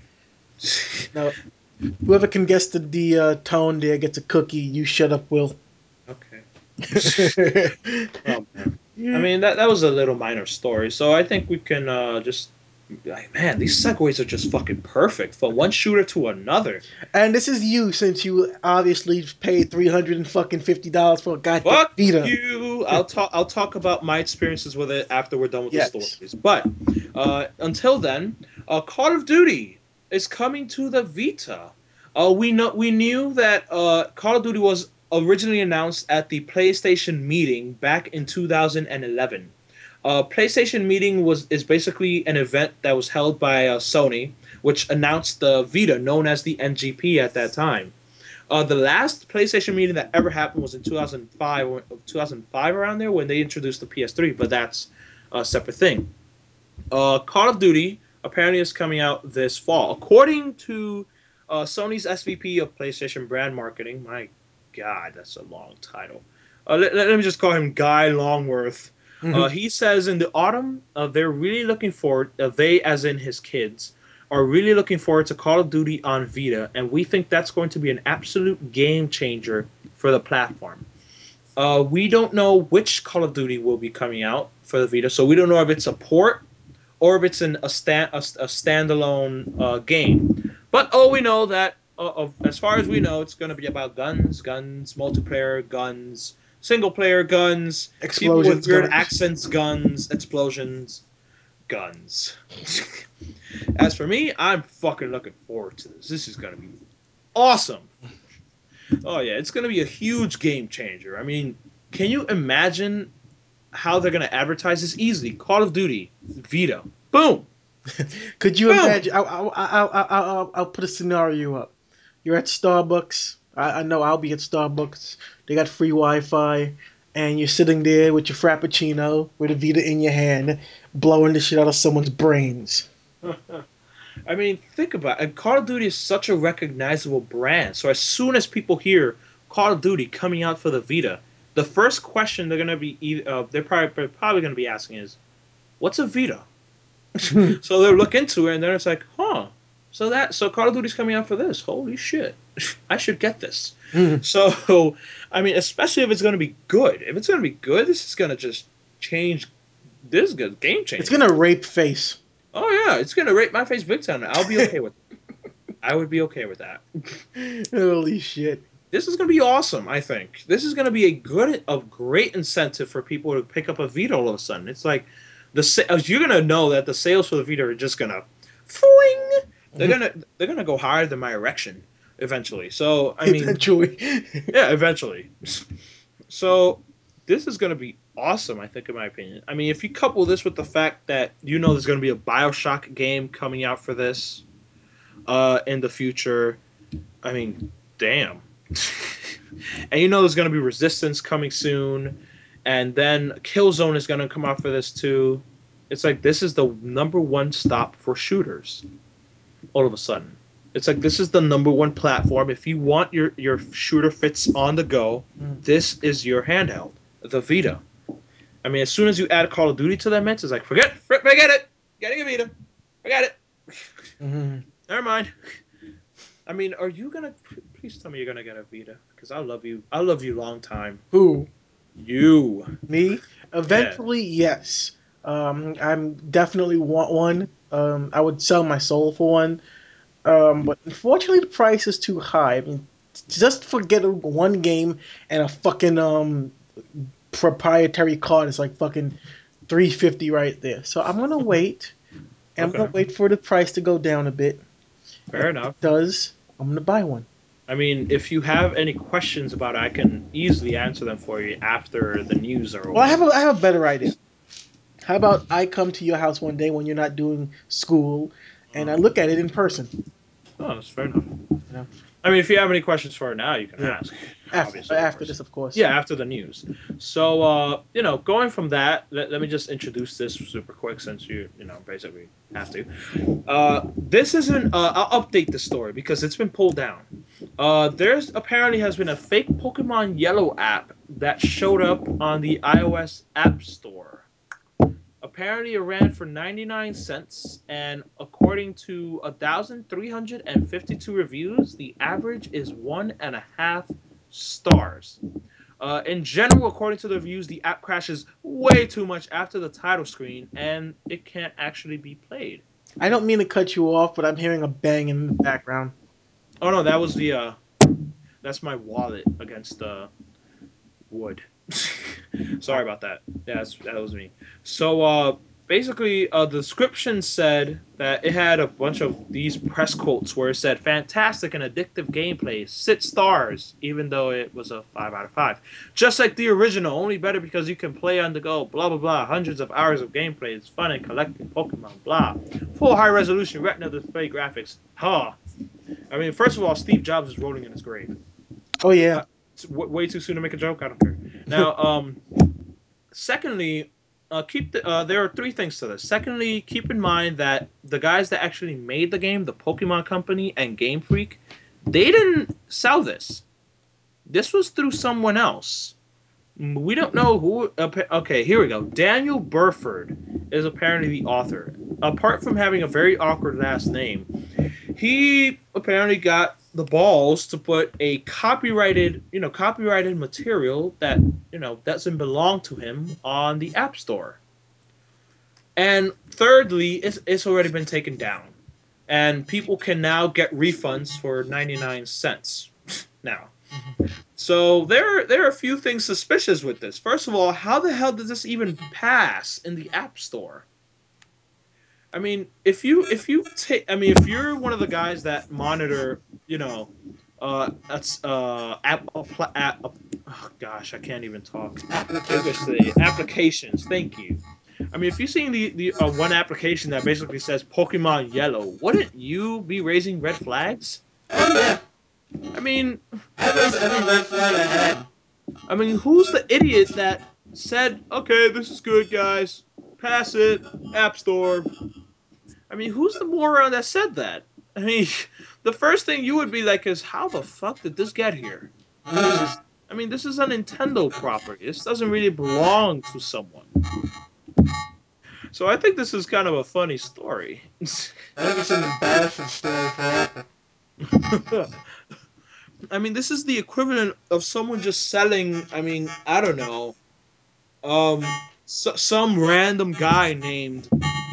No, whoever can guess the, the uh, tone there gets a cookie. You shut up, Will. Okay. Yeah. Oh man. I mean, that that was a little minor story. So I think we can uh, just. Like, man, these segues are just fucking perfect from one shooter to another. And this is you, since you obviously paid three hundred and fucking fifty dollars for a goddamn Fuck Vita. you. I'll talk. I'll talk about my experiences with it after we're done with Yes. the stories. But uh, until then, uh, Call of Duty is coming to the Vita. Uh, we know we knew that uh, Call of Duty was originally announced at the PlayStation meeting back in two thousand eleven. Uh, PlayStation meeting was is basically an event that was held by uh, Sony, which announced the Vita, known as the N G P at that time. Uh, the last PlayStation meeting that ever happened was in two thousand five, or two thousand five around there when they introduced the P S three, but that's a separate thing. Uh, Call of Duty apparently is coming out this fall, according to uh, Sony's S V P of PlayStation brand marketing. My God, that's a long title. Uh, let, let me just call him Guy Longworth. Uh, Mhm. he says in the autumn, uh, they're really looking forward. Uh, they, as in his kids, are really looking forward to Call of Duty on Vita, and we think that's going to be an absolute game changer for the platform. Uh, we don't know which Call of Duty will be coming out for the Vita, so we don't know if it's a port or if it's an, a, stand, a, a standalone uh, game. But oh, we know that, uh, of, as far as we know, it's going to be about guns, guns, multiplayer, guns, single-player guns, Explosions, people with weird guns. accents, guns, explosions, guns. As for me, I'm fucking looking forward to this. This is going to be awesome. Oh, yeah, it's going to be a huge game changer. I mean, can you imagine how they're going to advertise this easily? Call of Duty, Vita. Boom. Could you Boom. imagine? I'll, I'll, I'll, I'll, I'll, I'll put a scenario up. You're at Starbucks. I, I know I'll be at Starbucks. They got free Wi-Fi, and you're sitting there with your Frappuccino with a Vita in your hand, blowing the shit out of someone's brains. I mean, think about it. Call of Duty is such a recognizable brand. So as soon as people hear Call of Duty coming out for the Vita, the first question they're gonna be uh, they're probably probably gonna be asking is, "What's a Vita?" So they'll look into it, and then it's like, "Huh." So that so Call of Duty's coming out for this. Holy shit! I should get this. So I mean, especially if it's gonna be good. If it's gonna be good, this is gonna just change. This is good game changer. It's gonna rape face. Oh yeah, it's gonna rape my face big time. I'll be okay with it. I would be okay with that. Holy shit. This is gonna be awesome, I think. This is gonna be a good a great incentive for people to pick up a Vita all of a sudden. It's like the you're gonna know that the sales for the Vita are just gonna fling. They're gonna they're gonna go higher than my erection eventually. So I mean Eventually. yeah, eventually. So this is gonna be awesome, I think, in my opinion. I mean, if you couple this with the fact that you know there's going to be a BioShock game coming out for this uh, in the future, I mean, damn. And you know there's going to be Resistance coming soon, and then Killzone is going to come out for this too. It's like this is the number one stop for shooters all of a sudden. It's like this is the number one platform. If you want your, your shooter fits on the go, Mm. this is your handheld, the Vita. I mean, as soon as you add Call of Duty to that mix, it's like, forget, forget it, getting a Vita, forget it. Mm-hmm. Never mind. I mean, are you gonna? Please tell me you're gonna get a Vita, because I love you. I love you long time. Who? You. Me? Eventually, yes. Um, I'm definitely want one. Um, I would sell my soul for one. Um, but unfortunately, the price is too high. I mean, just forget one game and a fucking um. proprietary card is like fucking three fifty right there. So I'm gonna wait, and I'm Okay. gonna wait for the price to go down a bit. Fair If enough. it does, I'm gonna buy one. I mean, if you have any questions about it, I can easily answer them for you after the news are over. Well, I have a I have a better idea. How about I come to your house one day when you're not doing school, and I look at it in person. Oh, that's fair enough. know. I mean, if you have any questions for it now, you can Yeah. ask. After, obviously, of after course. this, of course. Yeah, after the news. So, uh, you know, going from that, let, let me just introduce this super quick since you, you know, basically have to. Uh, this isn't, uh, I'll update the story because it's been pulled down. Uh, there's apparently has been a fake Pokemon Yellow app that showed up on the iOS App Store. Apparently, it ran for ninety-nine cents, and according to one thousand three hundred fifty-two reviews, the average is one and a half stars. Uh, in general, according to the reviews, the app crashes way too much after the title screen, and it can't actually be played. I don't mean to cut you off, but I'm hearing a bang in the background. Oh no, that was the uh, that's my wallet against the wood. Sorry about that. Yeah, that's, that was me. So uh, basically, uh, the description said that it had a bunch of these press quotes where it said "fantastic and addictive gameplay, six stars," even though it was a five out of five. Just like the original, only better because you can play on the go. Blah blah blah. Hundreds of hours of gameplay. It's fun and collecting Pokemon. Blah. Full high resolution Retina display graphics. Huh. I mean, first of all, Steve Jobs is rolling in his grave. Oh yeah. It's w- way too soon to make a joke. I don't care. Now, um, secondly, uh, keep the, uh, there are three things to this. Secondly, keep in mind that the guys that actually made the game, the Pokemon Company and Game Freak, they didn't sell this. This was through someone else. We don't know who. Okay, here we go. Daniel Burford is apparently the author. Apart from having a very awkward last name, he apparently got the balls to put a copyrighted, you know, copyrighted material that, you know, doesn't belong to him on the App Store. And thirdly, it's, it's already been taken down. And people can now get refunds for ninety-nine cents now. So there, there are a few things suspicious with this. First of all, how the hell did this even pass in the App Store? I mean, if you if you take, I mean, if you're one of the guys that monitor, you know, uh, that's uh, app, app, oh gosh, I can't even talk. English today. Applications. Thank you. I mean, if you're seeing the the uh, one application that basically says Pokemon Yellow, wouldn't you be raising red flags? Oh yeah. I mean, I raised every red flag I had. I mean, who's the idiot that said, "Okay, this is good, guys, pass it, App Store"? I mean, who's the moron that said that? I mean, the first thing you would be like is, how the fuck did this get here? This is, I mean, this is a Nintendo property. This doesn't really belong to someone. So I think this is kind of a funny story. I think it's an embarrassing story for Apple. I mean, this is the equivalent of someone just selling, I mean, I don't know, um, so, some random guy named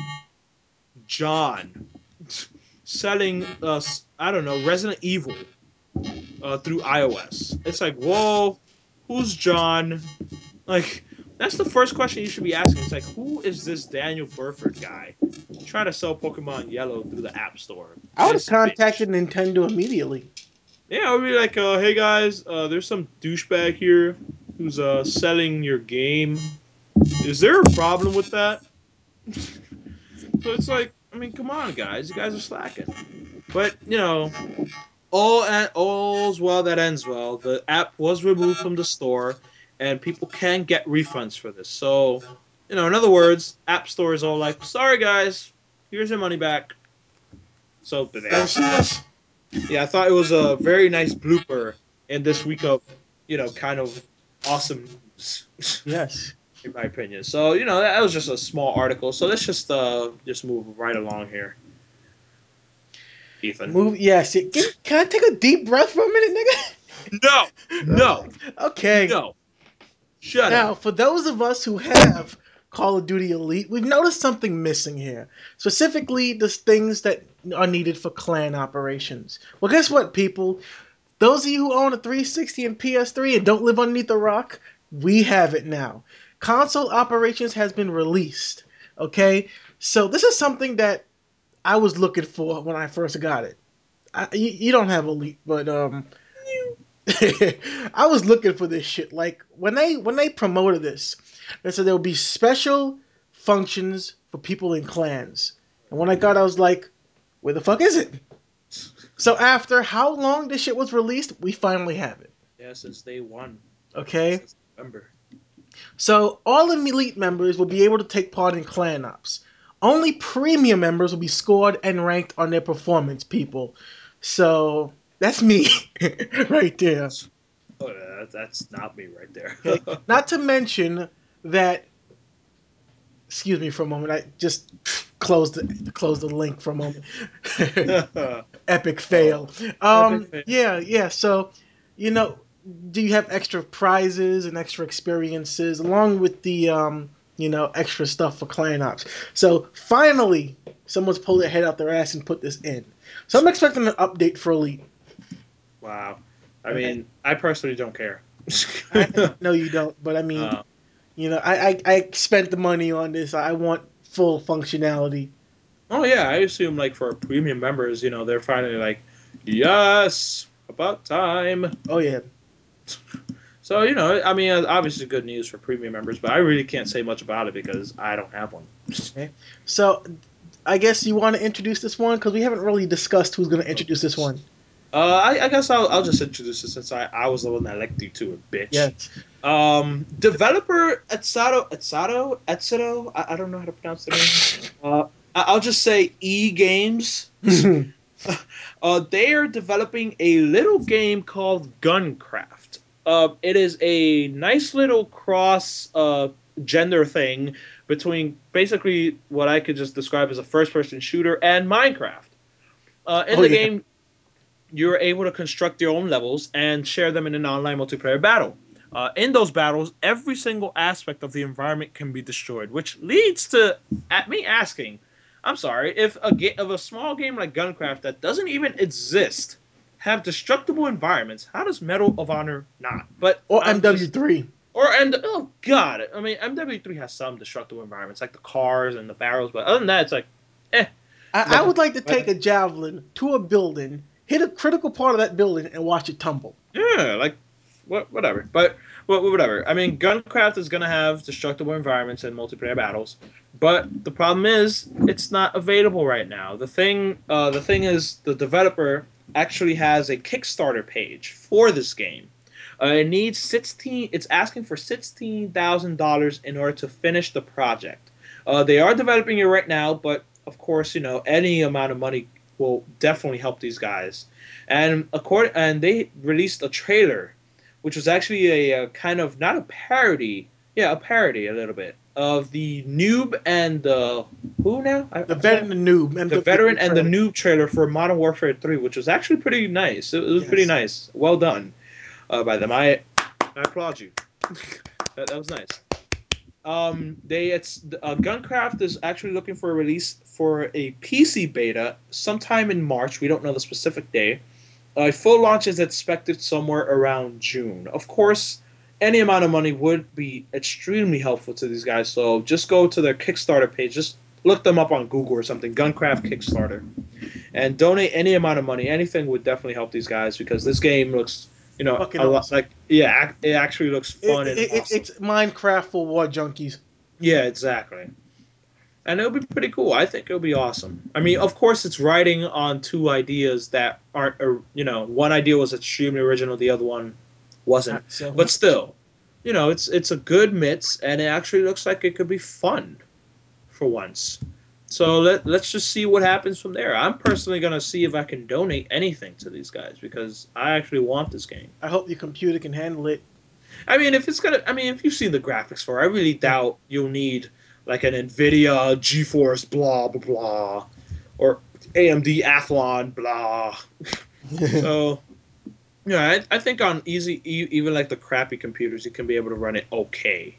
John selling us, I don't know, Resident Evil uh, through iOS. It's like, whoa, who's John? Like, that's the first question you should be asking. It's like, who is this Daniel Burford guy trying to sell Pokemon Yellow through the App Store? I would have This contacted bitch. Nintendo immediately. Yeah, I would be like, uh, hey guys, uh, there's some douchebag here who's uh, selling your game. Is there a problem with that? So it's like, I mean, come on, guys, you guys are slacking. But you know, all at all's well that ends well. The app was removed from the store, and people can get refunds for this. So, you know, in other words, App Store is all like, sorry guys, here's your money back. So did they. That's us. Yeah, I thought it was a very nice blooper in this week of, you know, kind of awesome news, Yes. in my opinion. So, you know, that was just a small article. So let's just uh just move right along here. Ethan. Move. Yes. Can, can I take a deep breath for a minute, nigga? No, no, Okay. no. Shut Now, up. for those of us who have Call of Duty Elite, we've noticed something missing here. Specifically, the things that are needed for clan operations. Well, guess what, people? Those of you who own a three sixty and P S three and don't live underneath a rock, we have it now. Console operations has been released. Okay? So, this is something that I was looking for when I first got it. I, you, you don't have Elite, but um, I was looking for this shit. Like when they when they promoted this, they said there would be special functions for people in clans. And when I got, it, I was like, "Where the fuck is it?" So after how long this shit was released, we finally have it. Yeah, since day one. Okay. Since November. So all elite members will be able to take part in clan ops. Only premium members will be scored and ranked on their performance, people. So that's me right there. Oh, yeah, that's not me right there. Okay. Not to mention that. Excuse me for a moment. I just closed the closed the link for a moment. Epic fail. Um. Epic fail. Yeah. Yeah. So, you know, do you have extra prizes and extra experiences along with the um, you know, extra stuff for clan ops? So finally, someone's pulled their head out their ass and put this in. So I'm expecting an update for Elite. Wow. I mean, I personally don't care. I, no, you don't. But I mean, Uh, you know, I, I I spent the money on this. I want full functionality. oh yeah, I assume like for premium members, you know, they're finally like, yes, about time. Oh yeah. So you know, I mean, obviously good news for premium members, but I really can't say much about it because I don't have one. Okay. So, I guess you want to introduce this one because we haven't really discussed who's going to introduce this one. Uh, I, I guess I'll, I'll just introduce it since I, I was the one that elected you to it, bitch. Yes. Um, developer Etsato Etsato Etsato I, I don't know how to pronounce the name. Uh, I- I'll just say E Games. uh, they are developing a little game called Guncraft. Uh, it is a nice little cross uh, gender thing between basically what I could just describe as a first person shooter and Minecraft. Uh, in Oh, the yeah. game, you're able to construct your own levels and share them in an online multiplayer battle. Uh, in those battles, every single aspect of the environment can be destroyed, which leads to at me asking, I'm sorry, if a ga- of a small game like Guncraft that doesn't even exist have destructible environments, how does Medal of Honor not? But Or I'm M W just- three. or and oh god, I mean M W three has some destructible environments like the cars and the barrels, but other than that, it's like, eh. I, I would like to But- take a javelin to a building, hit a critical part of that building, and watch it tumble. Yeah, like what, whatever. But well, whatever. I mean, Guncraft is gonna have destructible environments and multiplayer battles, but the problem is it's not available right now. The thing, uh, the thing is, the developer actually has a Kickstarter page for this game. Uh, it needs sixteen. It's asking for sixteen thousand dollars in order to finish the project. Uh, they are developing it right now, but of course, you know, any amount of money will definitely help these guys. And according, and they released a trailer, which was actually a, a kind of not a parody, yeah, a parody a little bit of the noob and the who now I, The I veteran and the noob. the M W three veteran and the trailer. noob trailer for Modern Warfare three, which was actually pretty nice. It, it was Yes. pretty nice. Well done uh, by them. I I applaud you. that, that was nice. Um, they it's uh, Guncraft is actually looking for a release for a P C beta sometime in March. We don't know the specific day. A full launch is expected somewhere around June. Of course, any amount of money would be extremely helpful to these guys. So just go to their Kickstarter page. Just look them up on Google or something. Guncraft Kickstarter, and donate any amount of money. Anything would definitely help these guys because this game looks, you know, Fucking a lot awesome. like yeah, ac- it actually looks fun It, and it, it, awesome. it's Minecraft for war junkies. Yeah, exactly. And it'll be pretty cool. I think it'll be awesome. I mean, of course, it's riding on two ideas that aren't, uh, you know, one idea was extremely original, the other one wasn't. So, But still, you know, it's it's a good mix, and it actually looks like it could be fun for once. So let let's just see what happens from there. I'm personally gonna see if I can donate anything to these guys because I actually want this game. I hope your computer can handle it. I mean, if it's gonna, I mean, if you've seen the graphics for, it, I really doubt you'll need like an Nvidia GeForce blah blah blah, or A M D Athlon blah. So, yeah, I, I think on easy, e- even like the crappy computers, you can be able to run it okay.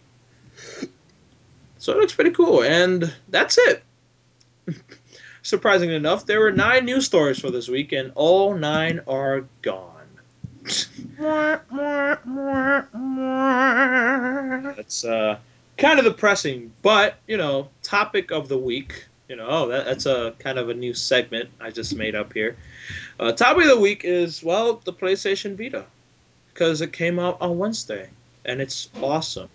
So it looks pretty cool, and that's it. Surprisingly enough, there were nine news stories for this week, and all nine are gone. That's uh, kind of depressing, but you know, topic of the week. You know, oh, that, that's a kind of a new segment I just made up here. Uh, topic of the week is well, the PlayStation Vita, because it came out on Wednesday, and it's awesome.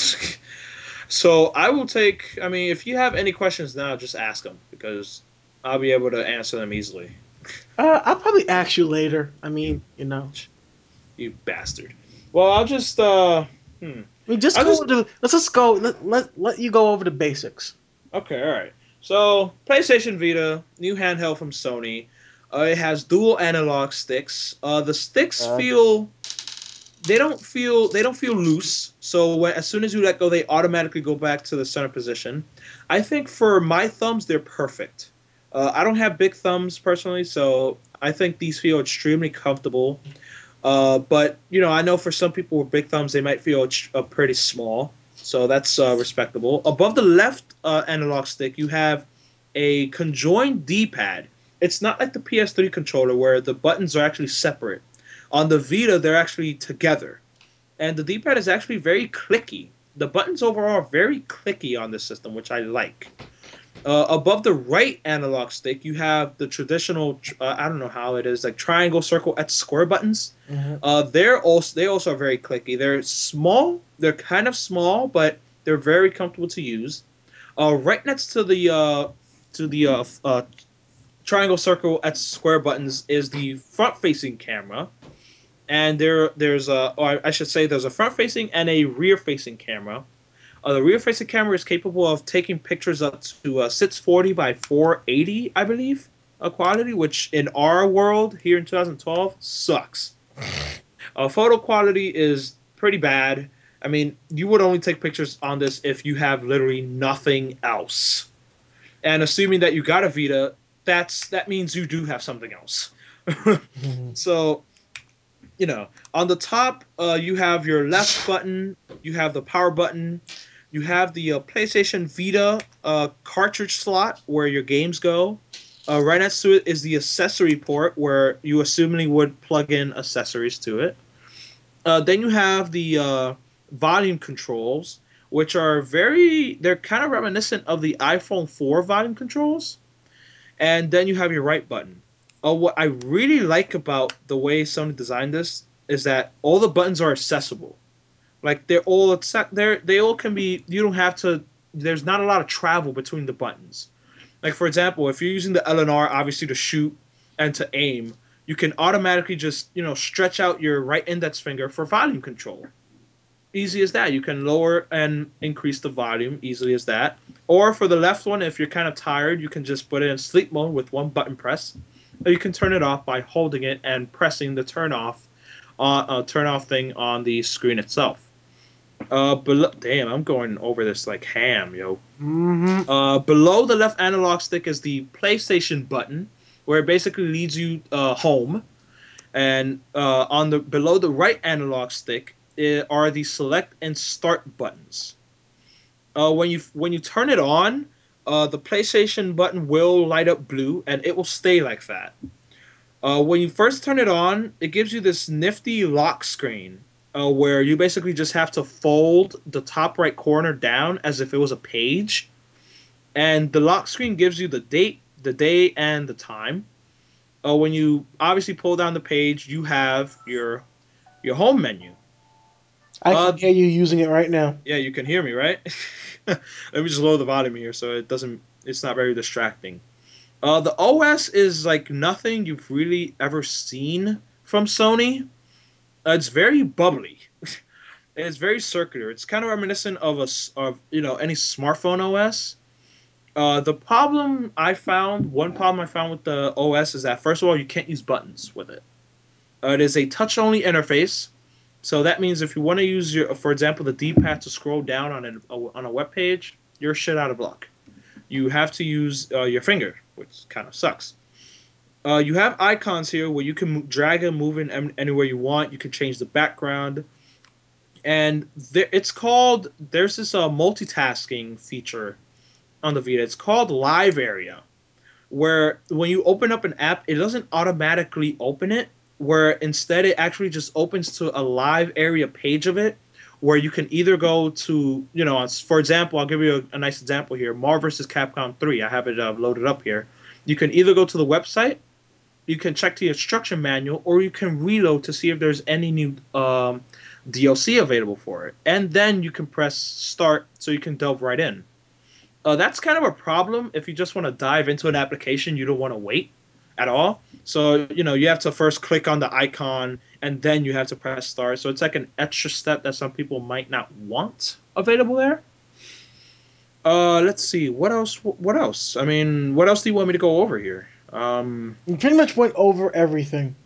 So I will take. I mean, if you have any questions now, just ask them because I'll be able to answer them easily. Uh, I'll probably ask you later. I mean, you know. You bastard. Well, I'll just uh. Hmm. I mean, just I'll go just- over the, let's just go. Let, let let you go over the basics. Okay, all right. So PlayStation Vita, new handheld from Sony. Uh, it has dual analog sticks. Uh, the sticks Uh, feel. They don't feel they don't feel loose. So when, as soon as you let go, they automatically go back to the center position. I think for my thumbs, they're perfect. Uh, I don't have big thumbs personally, so I think these feel extremely comfortable. Uh, but you know, I know for some people with big thumbs, they might feel uh, pretty small. So that's uh, respectable. Above the left uh, analog stick, you have a conjoined D-pad. It's not like the P S three controller where the buttons are actually separate. On the Vita, they're actually together. And the D-pad is actually very clicky. The buttons overall are very clicky on this system, which I like. Uh, above the right analog stick, you have the traditional, uh, I don't know how it is, like triangle, circle, X, square buttons. Mhm. Uh, they're also they also are very clicky. They're small. They're kind of small, but they're very comfortable to use. Uh, right next to the uh, to the uh, uh, triangle, circle, X, square buttons is the front-facing camera, and there there's a, or I should say, there's a front-facing and a rear-facing camera. Uh, the rear-facing camera is capable of taking pictures up to uh, six forty by four eighty, I believe, a quality, which in our world here in twenty twelve sucks. Uh, photo quality is pretty bad. I mean, you would only take pictures on this if you have literally nothing else. And assuming that you got a Vita, that's that means you do have something else. Mhm. So, you know, on the top, uh, you have your left button, you have the power button, you have the uh, PlayStation Vita uh, cartridge slot where your games go. Uh, right next to it is the accessory port where you assumingly would plug in accessories to it. Uh, then you have the uh, volume controls, which are very, they're kind of reminiscent of the iPhone four volume controls. And then you have your right button. Uh, what I really like about the way Sony designed this is that all the buttons are accessible. Like they're all accept, they're they all can be. You don't have to. There's not a lot of travel between the buttons. Like for example, if you're using the L and R obviously to shoot and to aim, you can automatically just you know stretch out your right index finger for volume control. Easy as that. You can lower and increase the volume easily as that. Or for the left one, if you're kind of tired, you can just put it in sleep mode with one button press. Or you can turn it off by holding it and pressing the turn off, uh, uh, turn off thing on the screen itself. Uh, below, damn, I'm going over this like ham, yo. Mhm. Uh, below the left analog stick is the PlayStation button, where it basically leads you uh, home. And uh, on the below the right analog stick eh, are the select and start buttons. Uh, when you when you turn it on, uh, the PlayStation button will light up blue, and it will stay like that. Uh, when you first turn it on, it gives you this nifty lock screen uh, where you basically just have to fold the top right corner down as if it was a page, and the lock screen gives you the date, the day, and the time. Uh, when you obviously pull down the page, you have your your home menu. I can Uh, hear you using it right now. yeah, you can hear me, right? Let me just lower the volume here so it doesn't. It's not very distracting. Uh, the O S is like nothing you've really ever seen from Sony. Uh, it's very bubbly. It's very circular. It's kind of reminiscent of a of you know any smartphone O S. Uh, the problem I found, one problem I found with the O S is that first of all you can't use buttons with it. Uh, it is a touch-only interface, so that means if you want to use your, for example, the D-pad to scroll down on a, on a web page, you're shit out of luck. You have to use uh, your finger, which kind of sucks. Uh, you have icons here where you can drag and move in anywhere you want. You can change the background, and there, it's called. There's this uh, multitasking feature on the Vita. It's called Live Area, where when you open up an app, it doesn't automatically open it. Where instead it actually just opens to a live area page of it, where you can either go to, you know, for example, I'll give you a, a nice example here. Marvel versus. Capcom three. I have it uh, loaded up here. You can either go to the website, you can check the instruction manual, or you can reload to see if there's any new um, D L C available for it. And then you can press start so you can delve right in. Uh, that's kind of a problem if you just want to dive into an application, you don't want to wait at all. So, you know, you have to first click on the icon and then you have to press start. So it's like an extra step that some people might not want available there. Uh, let's see. What else? What else? I mean, what else do you want me to go over here? Um, You pretty much went over everything.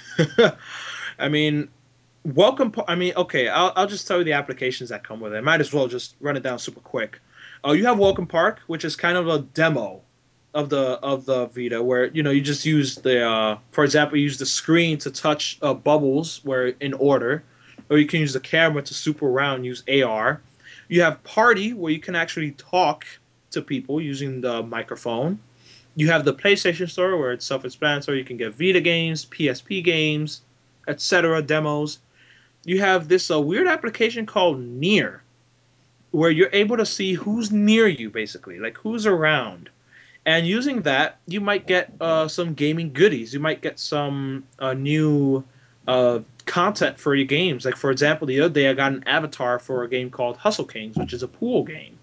I mean, welcome. I mean, okay, I'll, I'll just tell you the applications that come with it. I might as well just run it down super quick. Uh, you have Welcome Park, which is kind of a demo of the of the Vita, where you know you just use the, uh, for example, you use the screen to touch uh, bubbles where in order, or you can use the camera to super around, use A R. You have Party, where you can actually talk to people using the microphone. You have the PlayStation Store, where it's self-explanatory. You can get Vita games, P S P games, et cetera. Demos. You have this uh, weird application called Near, where you're able to see who's near you, basically, like who's around. And using that, you might get uh, some gaming goodies. You might get some uh, new uh, content for your games. Like, for example, the other day I got an avatar for a game called Hustle Kings, which is a pool game.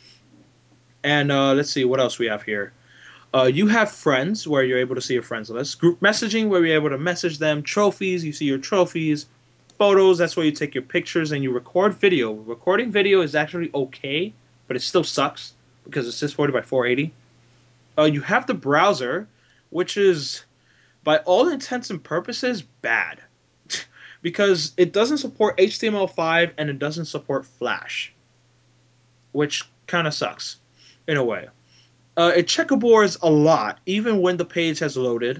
And uh, let's see, what else we have here. Uh, you have friends, where you're able to see your friends list. Group messaging, where you're able to message them. Trophies, you see your trophies. Photos, that's where you take your pictures and you record video. Recording video is actually okay, but it still sucks because it's six forty by four eighty. Uh, you have the browser, which is, by all intents and purposes, bad. Because it doesn't support H T M L five and it doesn't support Flash, which kind of sucks in a way. Uh, it checkerboards a lot, even when the page has loaded.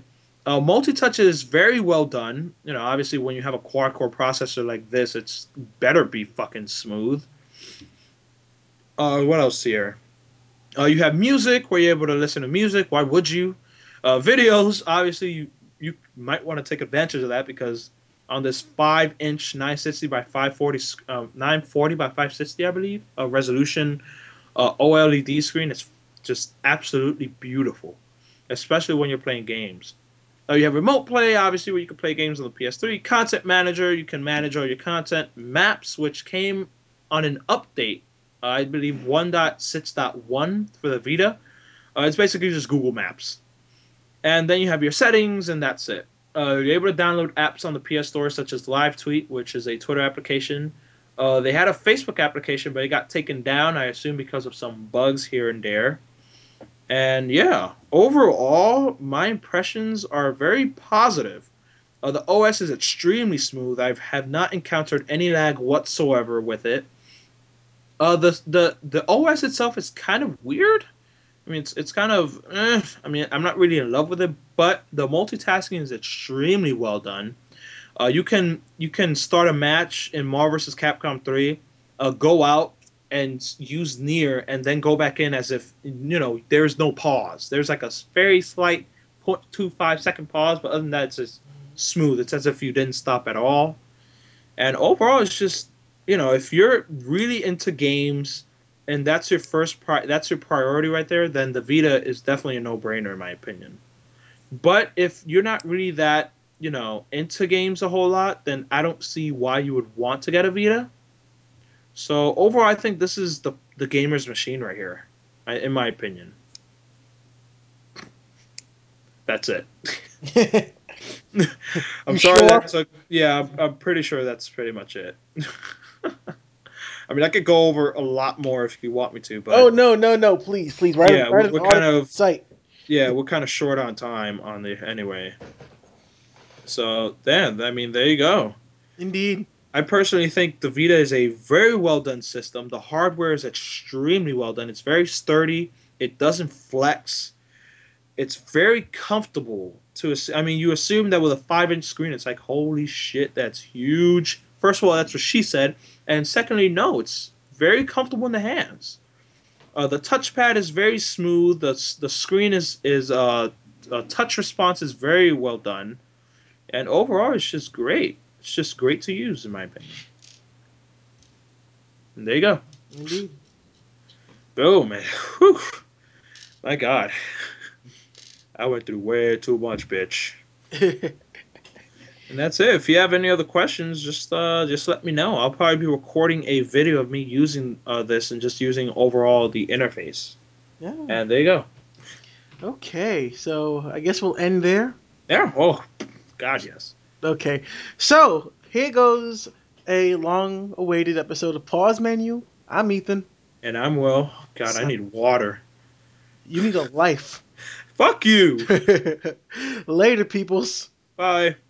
Uh, multi-touch is very well done. You know, obviously when you have a quad-core processor like this, it's better be fucking smooth. Uh, what else here? Uh, you have music where you're able to listen to music. Why would you? Uh, videos, obviously you you might want to take advantage of that because on this five inch nine sixty by five forty um, nine forty by five sixty, I believe, a resolution uh, OLED screen, it's just absolutely beautiful, especially when you're playing games. Uh, you have remote play, obviously, where you can play games on the P S three. Content manager, you can manage all your content. Maps, which came on an update, uh, I believe one point six point one for the Vita. Uh, it's basically just Google Maps. And then you have your settings, and that's it. Uh, you're able to download apps on the P S Store, such as Live Tweet, which is a Twitter application. Uh, they had a Facebook application, but it got taken down, I assume, because of some bugs here and there. And yeah, overall, my impressions are very positive. Uh, the O S is extremely smooth. I have not encountered any lag whatsoever with it. Uh, the the the O S itself is kind of weird. I mean, it's it's kind of. Eh, I mean, I'm not really in love with it, but the multitasking is extremely well done. Uh, you can you can start a match in Marvel versus. Capcom three, uh, go out and use Nier, and then go back in as if you know there's no pause. There's like a very slight zero point two five second pause, but other than that, it's just smooth. It's as if you didn't stop at all. And overall, it's just you know if you're really into games and that's your first pri- that's your priority right there, then the Vita is definitely a no-brainer in my opinion. But if you're not really that you know into games a whole lot, then I don't see why you would want to get a Vita. So overall, I think this is the the gamer's machine right here, in my opinion. That's it. I'm You sorry sure? that took. Yeah, I'm, I'm pretty sure that's pretty much it. I mean, I could go over a lot more if you want me to, but Oh no, no, no! Please, please, write, yeah, a, write we're, an we're kind article of site. yeah we're kind of short on time on the anyway. So then, I mean, there you go. Indeed. I personally think the Vita is a very well done system. The hardware is extremely well done. It's very sturdy. It doesn't flex. It's very comfortable to. I mean, you assume that with a five-inch screen, it's like holy shit, that's huge. First of all, that's what she said, and secondly, no, it's very comfortable in the hands. Uh, the touchpad is very smooth. The the screen is is uh, uh touch response is very well done, and overall, it's just great. It's just great to use, in my opinion. And there you go. Indeed. Boom, man. Whew. My God. I went through way too much, bitch. And that's it. If you have any other questions, just uh, just let me know. I'll probably be recording a video of me using uh, this and just using overall the interface. Yeah. And there you go. Okay, so I guess we'll end there. Yeah. Oh, God, yes. Okay, so here goes a long-awaited episode of Pause Menu. I'm Ethan. And I'm Will. God, I need water. You need a life. Fuck you. Later, peoples. Bye.